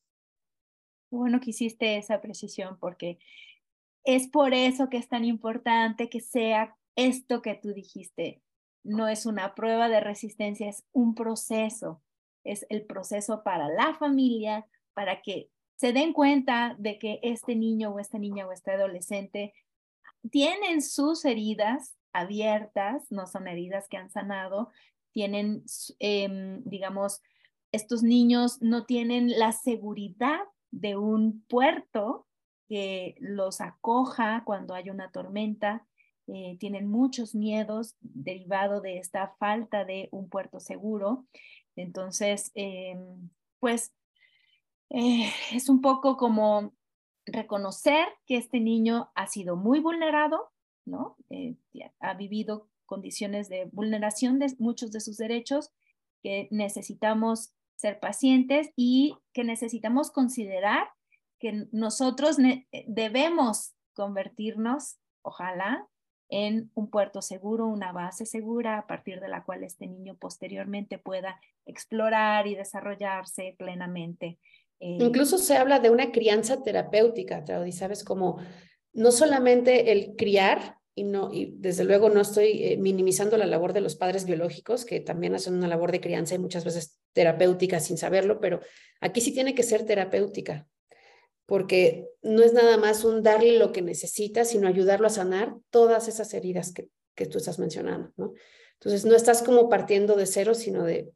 Bueno que hiciste esa precisión porque es por eso que es tan importante que sea esto que tú dijiste. No es una prueba de resistencia, es un proceso. Es el proceso para la familia, para que se den cuenta de que este niño o esta niña o este adolescente tienen sus heridas abiertas, no son heridas que han sanado, tienen, eh, digamos, estos niños no tienen la seguridad de un puerto que los acoja cuando hay una tormenta, eh, tienen muchos miedos derivado de esta falta de un puerto seguro. Entonces, eh, pues eh, es un poco como reconocer que este niño ha sido muy vulnerado, ¿no? Eh, ha vivido condiciones de vulneración de muchos de sus derechos, que necesitamos ser pacientes y que necesitamos considerar que nosotros debemos convertirnos, ojalá, en un puerto seguro, una base segura a partir de la cual este niño posteriormente pueda explorar y desarrollarse plenamente. Eh, Incluso se habla de una crianza terapéutica, Traudy, ¿sabes? Como no solamente el criar, y, no, y desde luego no estoy eh, minimizando la labor de los padres biológicos, que también hacen una labor de crianza y muchas veces terapéutica sin saberlo, pero aquí sí tiene que ser terapéutica, porque no es nada más un darle lo que necesita, sino ayudarlo a sanar todas esas heridas que, que tú estás mencionando, ¿no? Entonces no estás como partiendo de cero, sino de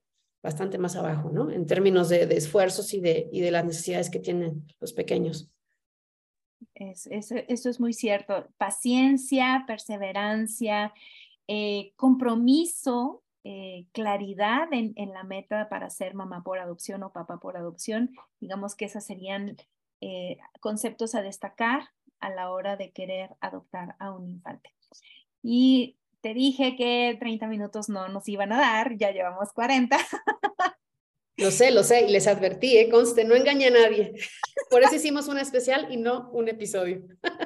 bastante más abajo, ¿no? En términos de, de esfuerzos y de, y de las necesidades que tienen los pequeños. Es, es, eso es muy cierto. Paciencia, perseverancia, eh, compromiso, eh, claridad en, en la meta para ser mamá por adopción o papá por adopción. Digamos que esos serían eh, conceptos a destacar a la hora de querer adoptar a un infante. Y te dije que treinta minutos no nos iban a dar, ya llevamos cuarenta. Lo sé, lo sé, y les advertí, ¿eh? Conste, no engañé a nadie. Por eso hicimos un especial y no un episodio.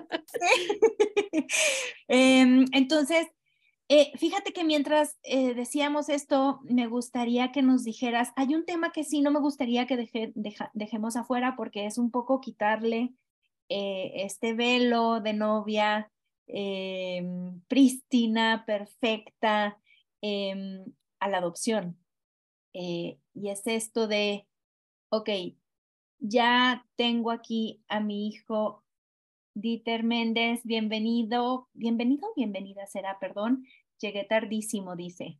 eh, entonces, eh, fíjate que mientras eh, decíamos esto, me gustaría que nos dijeras, hay un tema que sí no me gustaría que deje, deja, dejemos afuera porque es un poco quitarle eh, este velo de novia eh, prístina, perfecta, eh, a la adopción. Eh, y es esto de, ok, ya tengo aquí a mi hijo Dieter Méndez, bienvenido, bienvenido, bienvenida será, perdón, llegué tardísimo, dice.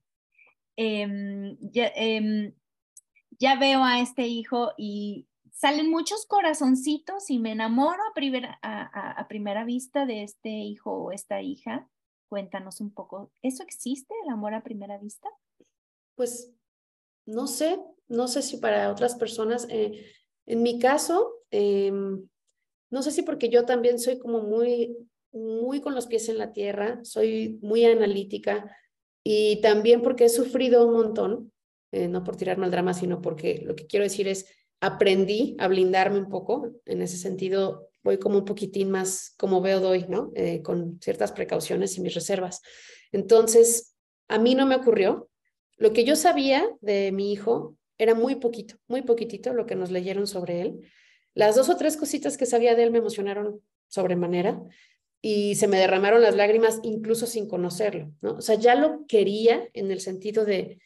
Eh, ya, eh, ya veo a este hijo y salen muchos corazoncitos y me enamoro a primera, a, a, a primera vista de este hijo o esta hija. Cuéntanos un poco, ¿eso existe, el amor a primera vista? Pues no sé, no sé si para otras personas, eh, en mi caso, eh, no sé si porque yo también soy como muy, muy con los pies en la tierra, soy muy analítica y también porque he sufrido un montón, eh, no por tirarme al drama, sino porque lo que quiero decir es, aprendí a blindarme un poco, en ese sentido voy como un poquitín más como veo doy, ¿no? Eh, con ciertas precauciones y mis reservas. Entonces, a mí no me ocurrió. Lo que yo sabía de mi hijo era muy poquito, muy poquitito lo que nos leyeron sobre él. Las dos o tres cositas que sabía de él me emocionaron sobremanera y se me derramaron las lágrimas incluso sin conocerlo, ¿no? O sea, ya lo quería en el sentido de,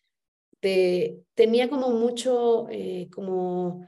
de tenía como mucho, eh, como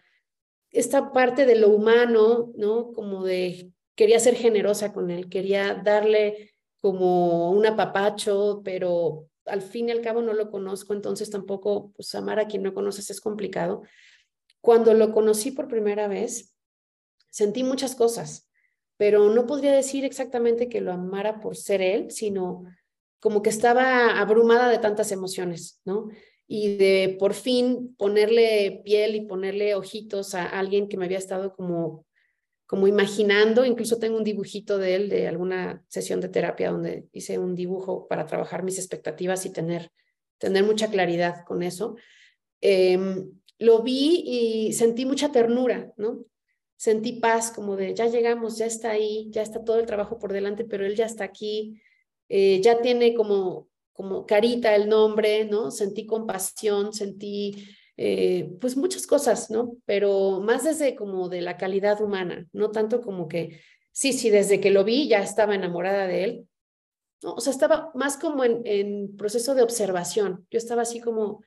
esta parte de lo humano, ¿no? Como de, quería ser generosa con él, quería darle como un apapacho, pero al fin y al cabo no lo conozco, entonces tampoco, pues amar a quien no conoces es complicado. Cuando lo conocí por primera vez, sentí muchas cosas, pero no podría decir exactamente que lo amara por ser él, sino como que estaba abrumada de tantas emociones, ¿no? Y de por fin ponerle piel y ponerle ojitos a alguien que me había estado como, como imaginando, incluso tengo un dibujito de él de alguna sesión de terapia donde hice un dibujo para trabajar mis expectativas y tener, tener mucha claridad con eso. Eh, lo vi y sentí mucha ternura, ¿no? Sentí paz, como de ya llegamos, ya está ahí, ya está todo el trabajo por delante, pero él ya está aquí, eh, ya tiene como, como carita el nombre, ¿no? Sentí compasión, sentí eh, pues muchas cosas, ¿no? Pero más desde como de la calidad humana, no tanto como que, sí, sí, desde que lo vi ya estaba enamorada de él, ¿no? O sea, estaba más como en, en proceso de observación, yo estaba así como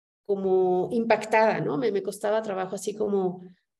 como impactada, ¿no? Me, me costaba trabajo así como,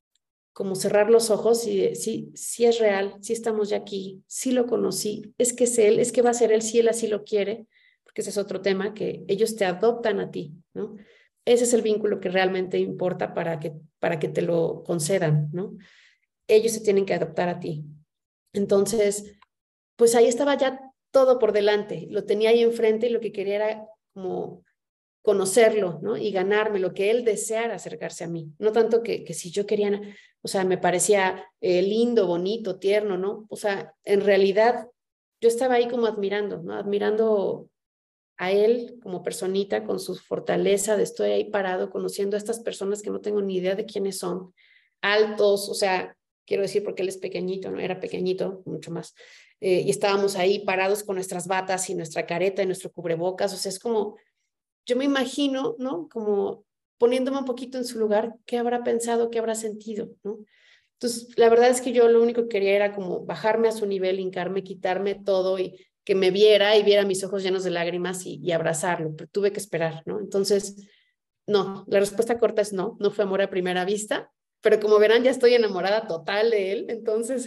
como cerrar los ojos y de, sí, sí es real, sí estamos ya aquí, sí lo conocí, es que es él, es que va a ser él si él así lo quiere, porque ese es otro tema, que ellos te adoptan a ti, ¿no? Ese es el vínculo que realmente importa para que, para que te lo concedan, ¿no? Ellos se tienen que adoptar a ti. Entonces, pues ahí estaba ya todo por delante, lo tenía ahí enfrente y lo que quería era como conocerlo, ¿no? Y ganarme lo que él deseara acercarse a mí. No tanto que, que si yo quería, o sea, me parecía eh, lindo, bonito, tierno, ¿no? O sea, en realidad yo estaba ahí como admirando, ¿no? Admirando a él como personita con su fortaleza de estoy ahí parado conociendo a estas personas que no tengo ni idea de quiénes son, altos, o sea, quiero decir porque él es pequeñito, ¿no? Era pequeñito, mucho más. Eh, y estábamos ahí parados con nuestras batas y nuestra careta y nuestro cubrebocas, o sea, es como yo me imagino, ¿no? Como poniéndome un poquito en su lugar, ¿qué habrá pensado, qué habrá sentido, ¿no? Entonces, la verdad es que yo lo único que quería era como bajarme a su nivel, hincarme, quitarme todo y que me viera y viera mis ojos llenos de lágrimas y, y abrazarlo, pero tuve que esperar, ¿no? Entonces, no, la respuesta corta es no, no fue amor a primera vista, pero como verán ya estoy enamorada total de él, entonces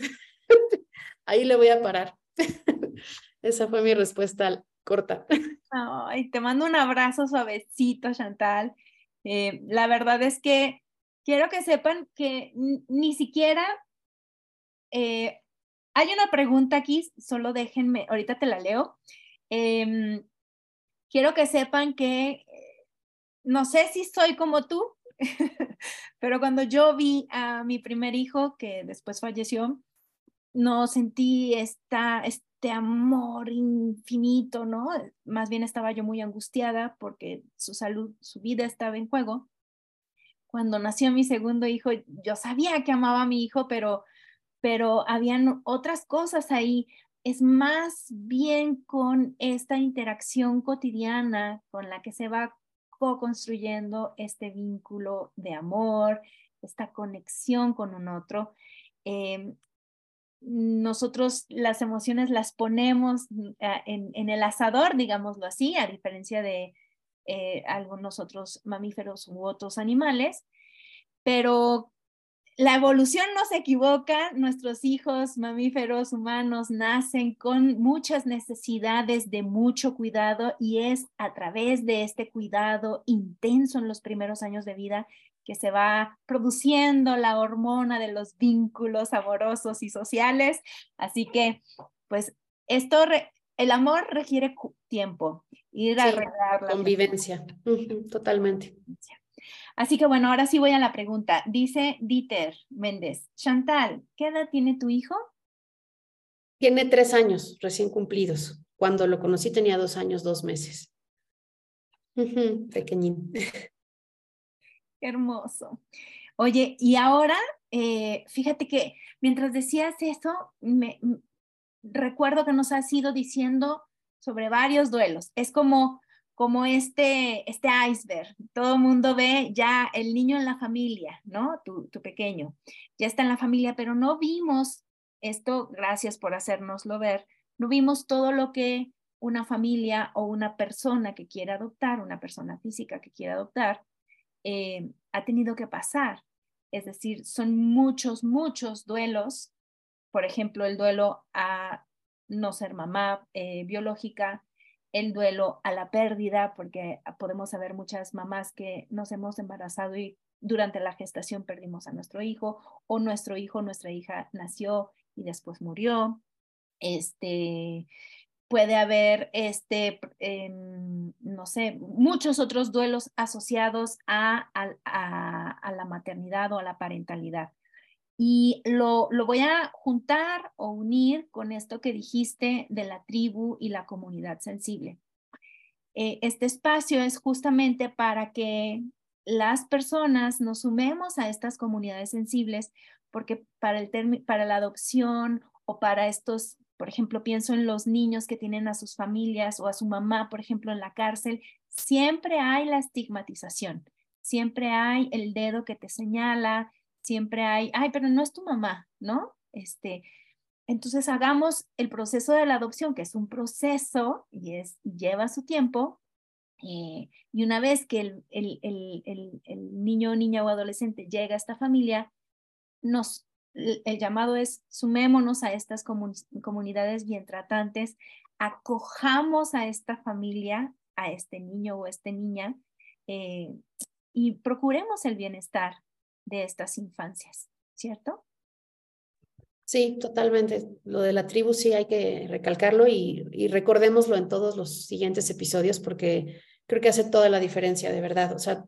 ahí le voy a parar. Esa fue mi respuesta corta. Ay, te mando un abrazo suavecito, Chantal. Eh, la verdad es que quiero que sepan que ni siquiera eh, hay una pregunta aquí, solo déjenme, ahorita te la leo. Eh, quiero que sepan que no sé si soy como tú, pero cuando yo vi a mi primer hijo, que después falleció, no sentí esta, este amor infinito, ¿no? Más bien estaba yo muy angustiada porque su salud, su vida estaba en juego. Cuando nació mi segundo hijo, yo sabía que amaba a mi hijo, pero, pero habían otras cosas ahí. Es más bien con esta interacción cotidiana con la que se va co-construyendo este vínculo de amor, esta conexión con un otro. Eh, nosotros las emociones las ponemos en, en el asador, digámoslo así, a diferencia de eh, algunos otros mamíferos u otros animales, pero la evolución no se equivoca, nuestros hijos mamíferos humanos nacen con muchas necesidades de mucho cuidado y es a través de este cuidado intenso en los primeros años de vida que se va produciendo la hormona de los vínculos amorosos y sociales. Así que, pues, esto, el amor requiere tiempo, ir a sí, arreglar la convivencia, uh-huh, totalmente. Así que bueno, ahora sí voy a la pregunta. Dice Dieter Méndez, Chantal, ¿qué edad tiene tu hijo? Tiene tres años recién cumplidos. Cuando lo conocí tenía dos años, dos meses. Uh-huh, pequeñín. Qué hermoso. Oye, y ahora, eh, fíjate que mientras decías eso, me, me, recuerdo que nos has ido diciendo sobre varios duelos. Es como, como este, este iceberg. Todo el mundo ve ya el niño en la familia, ¿no? Tu, tu pequeño. Ya está en la familia, pero no vimos esto, gracias por hacérnoslo ver, no vimos todo lo que una familia o una persona que quiere adoptar, una persona física que quiere adoptar, eh, ha tenido que pasar. Es decir, son muchos, muchos duelos. Por ejemplo, el duelo a no ser mamá eh, biológica, el duelo a la pérdida, porque podemos saber muchas mamás que nos hemos embarazado y durante la gestación perdimos a nuestro hijo, o nuestro hijo, nuestra hija nació y después murió. Este, puede haber, este, eh, no sé, muchos otros duelos asociados a, a, a, a la maternidad o a la parentalidad. Y lo, lo voy a juntar o unir con esto que dijiste de la tribu y la comunidad sensible. Eh, este espacio es justamente para que las personas nos sumemos a estas comunidades sensibles, porque para, el para la adopción o para estos, por ejemplo, pienso en los niños que tienen a sus familias o a su mamá, por ejemplo, en la cárcel, siempre hay la estigmatización, siempre hay el dedo que te señala, siempre hay, ay, pero no es tu mamá, ¿no? Este, entonces hagamos el proceso de la adopción, que es un proceso y es, lleva su tiempo, eh, y una vez que el, el, el, el, el niño, niña o adolescente llega a esta familia, nos, el, el llamado es sumémonos a estas comun comunidades bien tratantes, acojamos a esta familia, a este niño o esta niña, eh, y procuremos el bienestar de estas infancias, ¿cierto? Sí, totalmente. Lo de la tribu sí hay que recalcarlo y, y recordémoslo en todos los siguientes episodios porque creo que hace toda la diferencia, de verdad. O sea,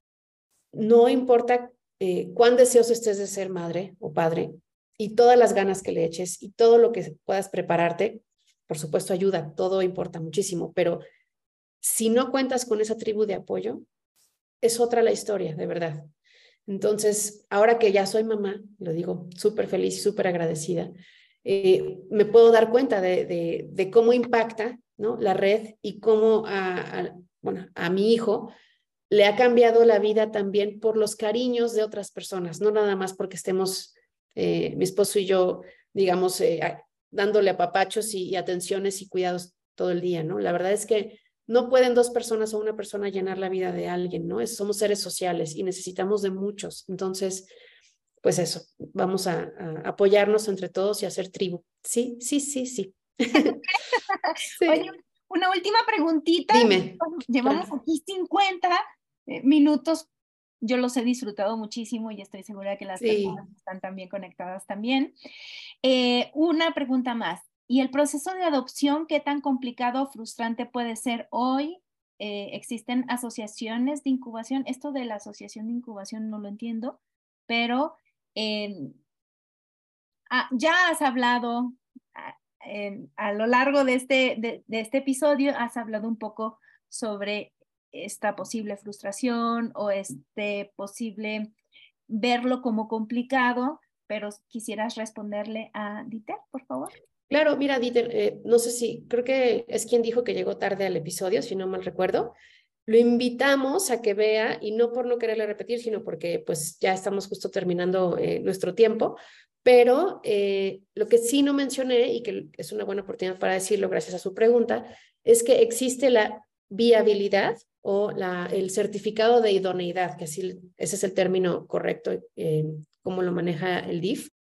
no importa eh, cuán deseoso estés de ser madre o padre y todas las ganas que le eches y todo lo que puedas prepararte, por supuesto ayuda, todo importa muchísimo, pero si no cuentas con esa tribu de apoyo, es otra la historia, de verdad. Entonces, ahora que ya soy mamá, lo digo súper feliz y súper agradecida, eh, me puedo dar cuenta de, de, de cómo impacta, ¿no?, la red y cómo a, a, bueno, a mi hijo le ha cambiado la vida también por los cariños de otras personas, no nada más porque estemos, eh, mi esposo y yo, digamos, eh, dándole apapachos y, y atenciones y cuidados todo el día, ¿no? La verdad es que no pueden dos personas o una persona llenar la vida de alguien, ¿no? Es, somos seres sociales y necesitamos de muchos. Entonces, pues eso, vamos a, a apoyarnos entre todos y hacer tribu. Sí, sí, sí, sí. Sí. Oye, una última preguntita. Dime. Llevamos aquí cincuenta. eh, minutos. Yo los he disfrutado muchísimo y estoy segura que las Sí. personas están también conectadas también. Eh, una pregunta más. ¿Y el proceso de adopción, qué tan complicado o frustrante puede ser hoy? Eh, ¿existen asociaciones de incubación? Esto de la asociación de incubación no lo entiendo, pero eh, ah, ya has hablado a, en, a lo largo de este, de, de este episodio, has hablado un poco sobre esta posible frustración o este posible verlo como complicado, pero quisieras responderle a Dieter, por favor. Claro, mira, Dieter, eh, no sé si, creo que es quien dijo que llegó tarde al episodio, si no mal recuerdo. Lo invitamos a que vea, y no por no quererle repetir, sino porque pues ya estamos justo terminando eh, nuestro tiempo, pero eh, lo que sí no mencioné, y que es una buena oportunidad para decirlo gracias a su pregunta, es que existe la viabilidad o la, el certificado de idoneidad, que así, ese es el término correcto, eh, como lo maneja el D I F.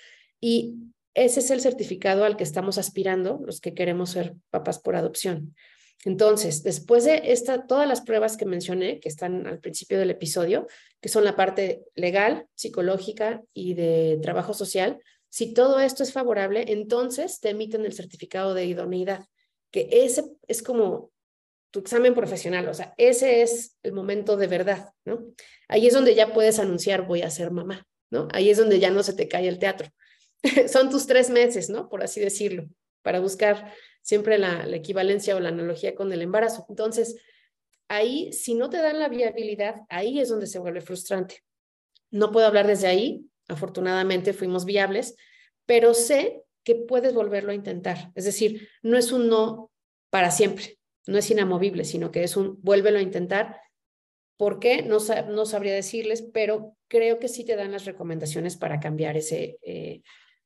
Y ese es el certificado al que estamos aspirando los que queremos ser papás por adopción. Entonces, después de esta, todas las pruebas que mencioné, que están al principio del episodio, que son la parte legal, psicológica y de trabajo social, si todo esto es favorable, entonces te emiten el certificado de idoneidad, que ese es como tu examen profesional, o sea, ese es el momento de verdad, ¿no? Ahí es donde ya puedes anunciar, voy a ser mamá, ¿no? Ahí es donde ya no se te cae el teatro. Son tus tres meses, ¿no? Por así decirlo, para buscar siempre la, la equivalencia o la analogía con el embarazo. Entonces, ahí, si no te dan la viabilidad, ahí es donde se vuelve frustrante. No puedo hablar desde ahí, afortunadamente fuimos viables, pero sé que puedes volverlo a intentar. Es decir, no es un no para siempre, no es inamovible, sino que es un vuélvelo a intentar. ¿Por qué? No, no sabría decirles, pero creo que sí te dan las recomendaciones para cambiar ese, eh,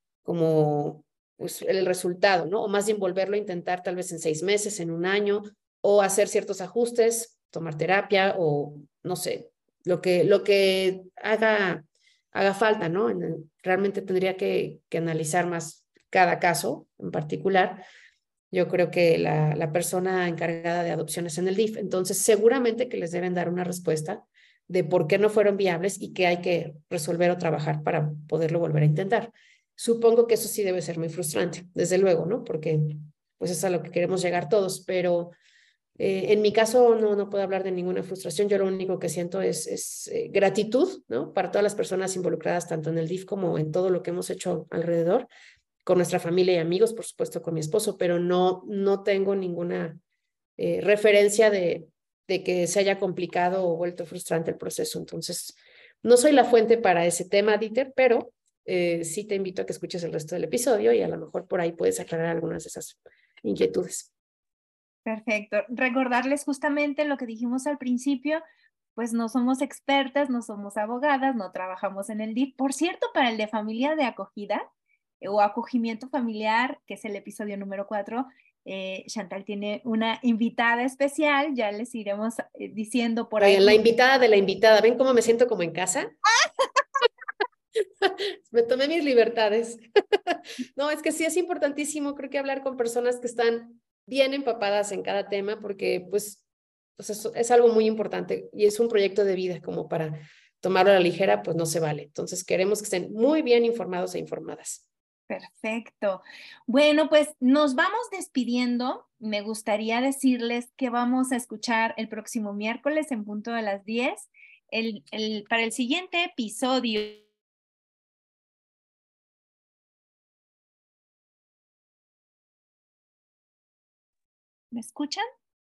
como pues, el resultado, ¿no? O más bien volverlo a intentar tal vez en seis meses, en un año, o hacer ciertos ajustes, tomar terapia o no sé, lo que, lo que haga, haga falta, ¿no? En, realmente tendría que, que analizar más cada caso en particular. Yo creo que la, la persona encargada de adopciones en el D I F, entonces seguramente que les deben dar una respuesta de por qué no fueron viables y qué hay que resolver o trabajar para poderlo volver a intentar. Supongo que eso sí debe ser muy frustrante, desde luego, ¿no? Porque pues es a lo que queremos llegar todos, pero eh, en mi caso no, no puedo hablar de ninguna frustración, yo lo único que siento es, es eh, gratitud, ¿no? Para todas las personas involucradas, tanto en el D I F como en todo lo que hemos hecho alrededor, con nuestra familia y amigos, por supuesto con mi esposo, pero no, no tengo ninguna eh, referencia de, de que se haya complicado o vuelto frustrante el proceso. Entonces, no soy la fuente para ese tema, Dieter, pero eh, sí te invito a que escuches el resto del episodio y a lo mejor por ahí puedes aclarar algunas de esas inquietudes. Perfecto. Recordarles justamente lo que dijimos al principio, pues no somos expertas, no somos abogadas, no trabajamos en el D I F. Por cierto, para el de familia de acogida eh, o acogimiento familiar, que es el episodio número cuatro, eh, Chantal tiene una invitada especial, ya les iremos eh, diciendo por ahí. Oigan, la invitada de la invitada, ¿ven cómo me siento como en casa? Me tomé mis libertades. No, es que sí es importantísimo, creo que hablar con personas que están bien empapadas en cada tema, porque pues, pues eso es algo muy importante y es un proyecto de vida como para tomarlo a la ligera, pues no se vale. Entonces queremos que estén muy bien informados e informadas. Perfecto. Bueno, pues nos vamos despidiendo. Me gustaría decirles que vamos a escuchar el próximo miércoles en punto de las diez. El, el, para el siguiente episodio. ¿Me escuchan?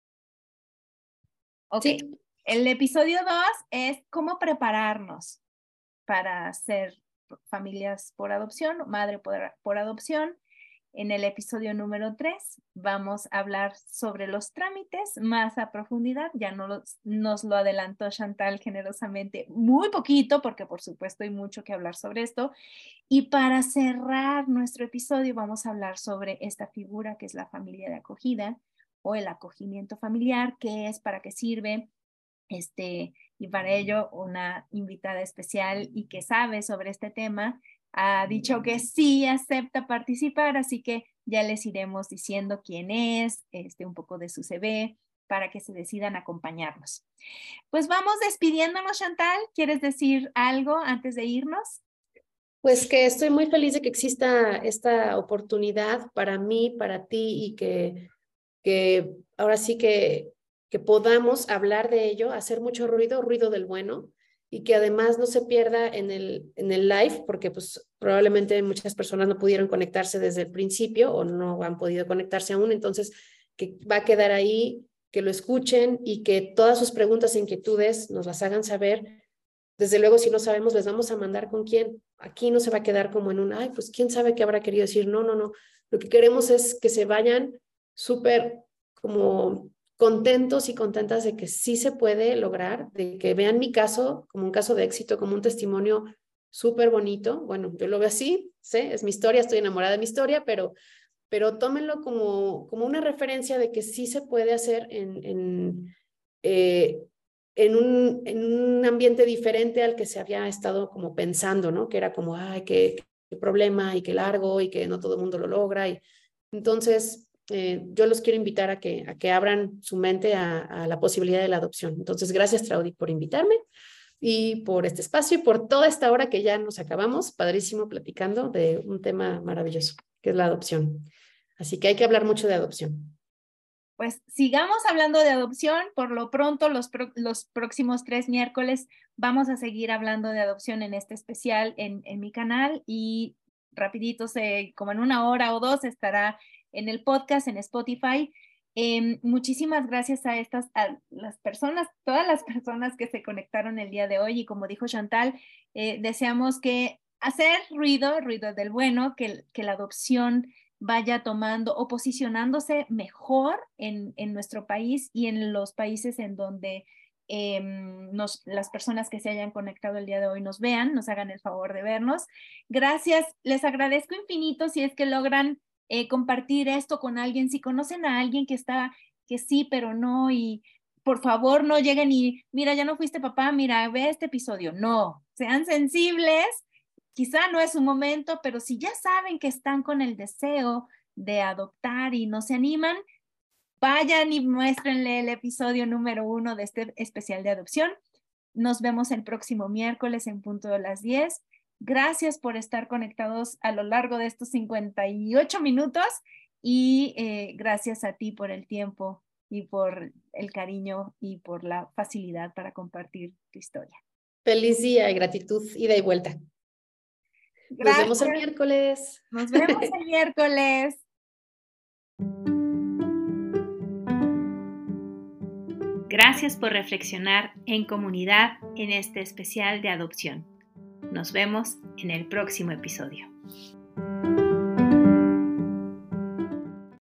Ok. Sí. El episodio dos es cómo prepararnos para ser familias por adopción, madre por, por adopción. En el episodio número tres vamos a hablar sobre los trámites más a profundidad. Ya no los, nos lo adelantó Chantal generosamente, muy poquito, porque por supuesto hay mucho que hablar sobre esto. Y para cerrar nuestro episodio vamos a hablar sobre esta figura que es la familia de acogida o el acogimiento familiar, qué es, para qué sirve, este, y para ello una invitada especial y que sabe sobre este tema ha dicho que sí acepta participar, así que ya les iremos diciendo quién es, este, un poco de su C V para que se decidan acompañarnos. Pues vamos despidiéndonos, Chantal. ¿Quieres decir algo antes de irnos? Pues que estoy muy feliz de que exista esta oportunidad para mí, para ti, y que, que ahora sí que, que podamos hablar de ello, hacer mucho ruido, ruido del bueno, y que además no se pierda en el, en el live, porque pues probablemente muchas personas no pudieron conectarse desde el principio o no han podido conectarse aún, entonces que va a quedar ahí, que lo escuchen y que todas sus preguntas e inquietudes nos las hagan saber. Desde luego, si no sabemos, les vamos a mandar con quién. Aquí no se va a quedar como en un, ay, pues quién sabe qué habrá querido decir. No, no, no. Lo que queremos es que se vayan súper como contentos y contentas de que sí se puede lograr, de que vean mi caso como un caso de éxito, como un testimonio súper bonito. Bueno, yo lo veo así, sé, es mi historia, estoy enamorada de mi historia, pero, pero tómenlo como, como una referencia de que sí se puede hacer en... en eh, en un, en un ambiente diferente al que se había estado como pensando, ¿no? Que era como, ay, qué, qué problema y qué largo y que no todo el mundo lo logra. Y entonces, eh, yo los quiero invitar a que, a que abran su mente a, a la posibilidad de la adopción. Entonces, gracias, Traudy, por invitarme y por este espacio y por toda esta hora que ya nos acabamos, padrísimo platicando de un tema maravilloso, que es la adopción. Así que hay que hablar mucho de adopción. Pues sigamos hablando de adopción. Por lo pronto, los, pro, los próximos tres miércoles vamos a seguir hablando de adopción en este especial en, en mi canal, y rapidito, se, como en una hora o dos, estará en el podcast, en Spotify. Eh, muchísimas gracias a estas, a las personas, todas las personas que se conectaron el día de hoy, y como dijo Chantal, eh, deseamos que hacer ruido, ruido del bueno, que, que la adopción vaya tomando o posicionándose mejor en, en nuestro país y en los países en donde eh, nos, las personas que se hayan conectado el día de hoy nos vean, nos hagan el favor de vernos. Gracias, les agradezco infinito si es que logran eh, compartir esto con alguien, si conocen a alguien que está, que sí, pero no, y por favor no lleguen y, mira, ya no fuiste papá, mira, ve este episodio. No, sean sensibles. Quizá no es su momento, pero si ya saben que están con el deseo de adoptar y no se animan, vayan y muéstrenle el episodio número uno de este especial de adopción. Nos vemos el próximo miércoles en punto de las diez. Gracias por estar conectados a lo largo de estos cincuenta y ocho minutos, y eh, gracias a ti por el tiempo y por el cariño y por la facilidad para compartir tu historia. Feliz día y gratitud, ida y vuelta. Gracias. Nos vemos el miércoles. Nos vemos el miércoles. Gracias por reflexionar en comunidad en este especial de adopción. Nos vemos en el próximo episodio.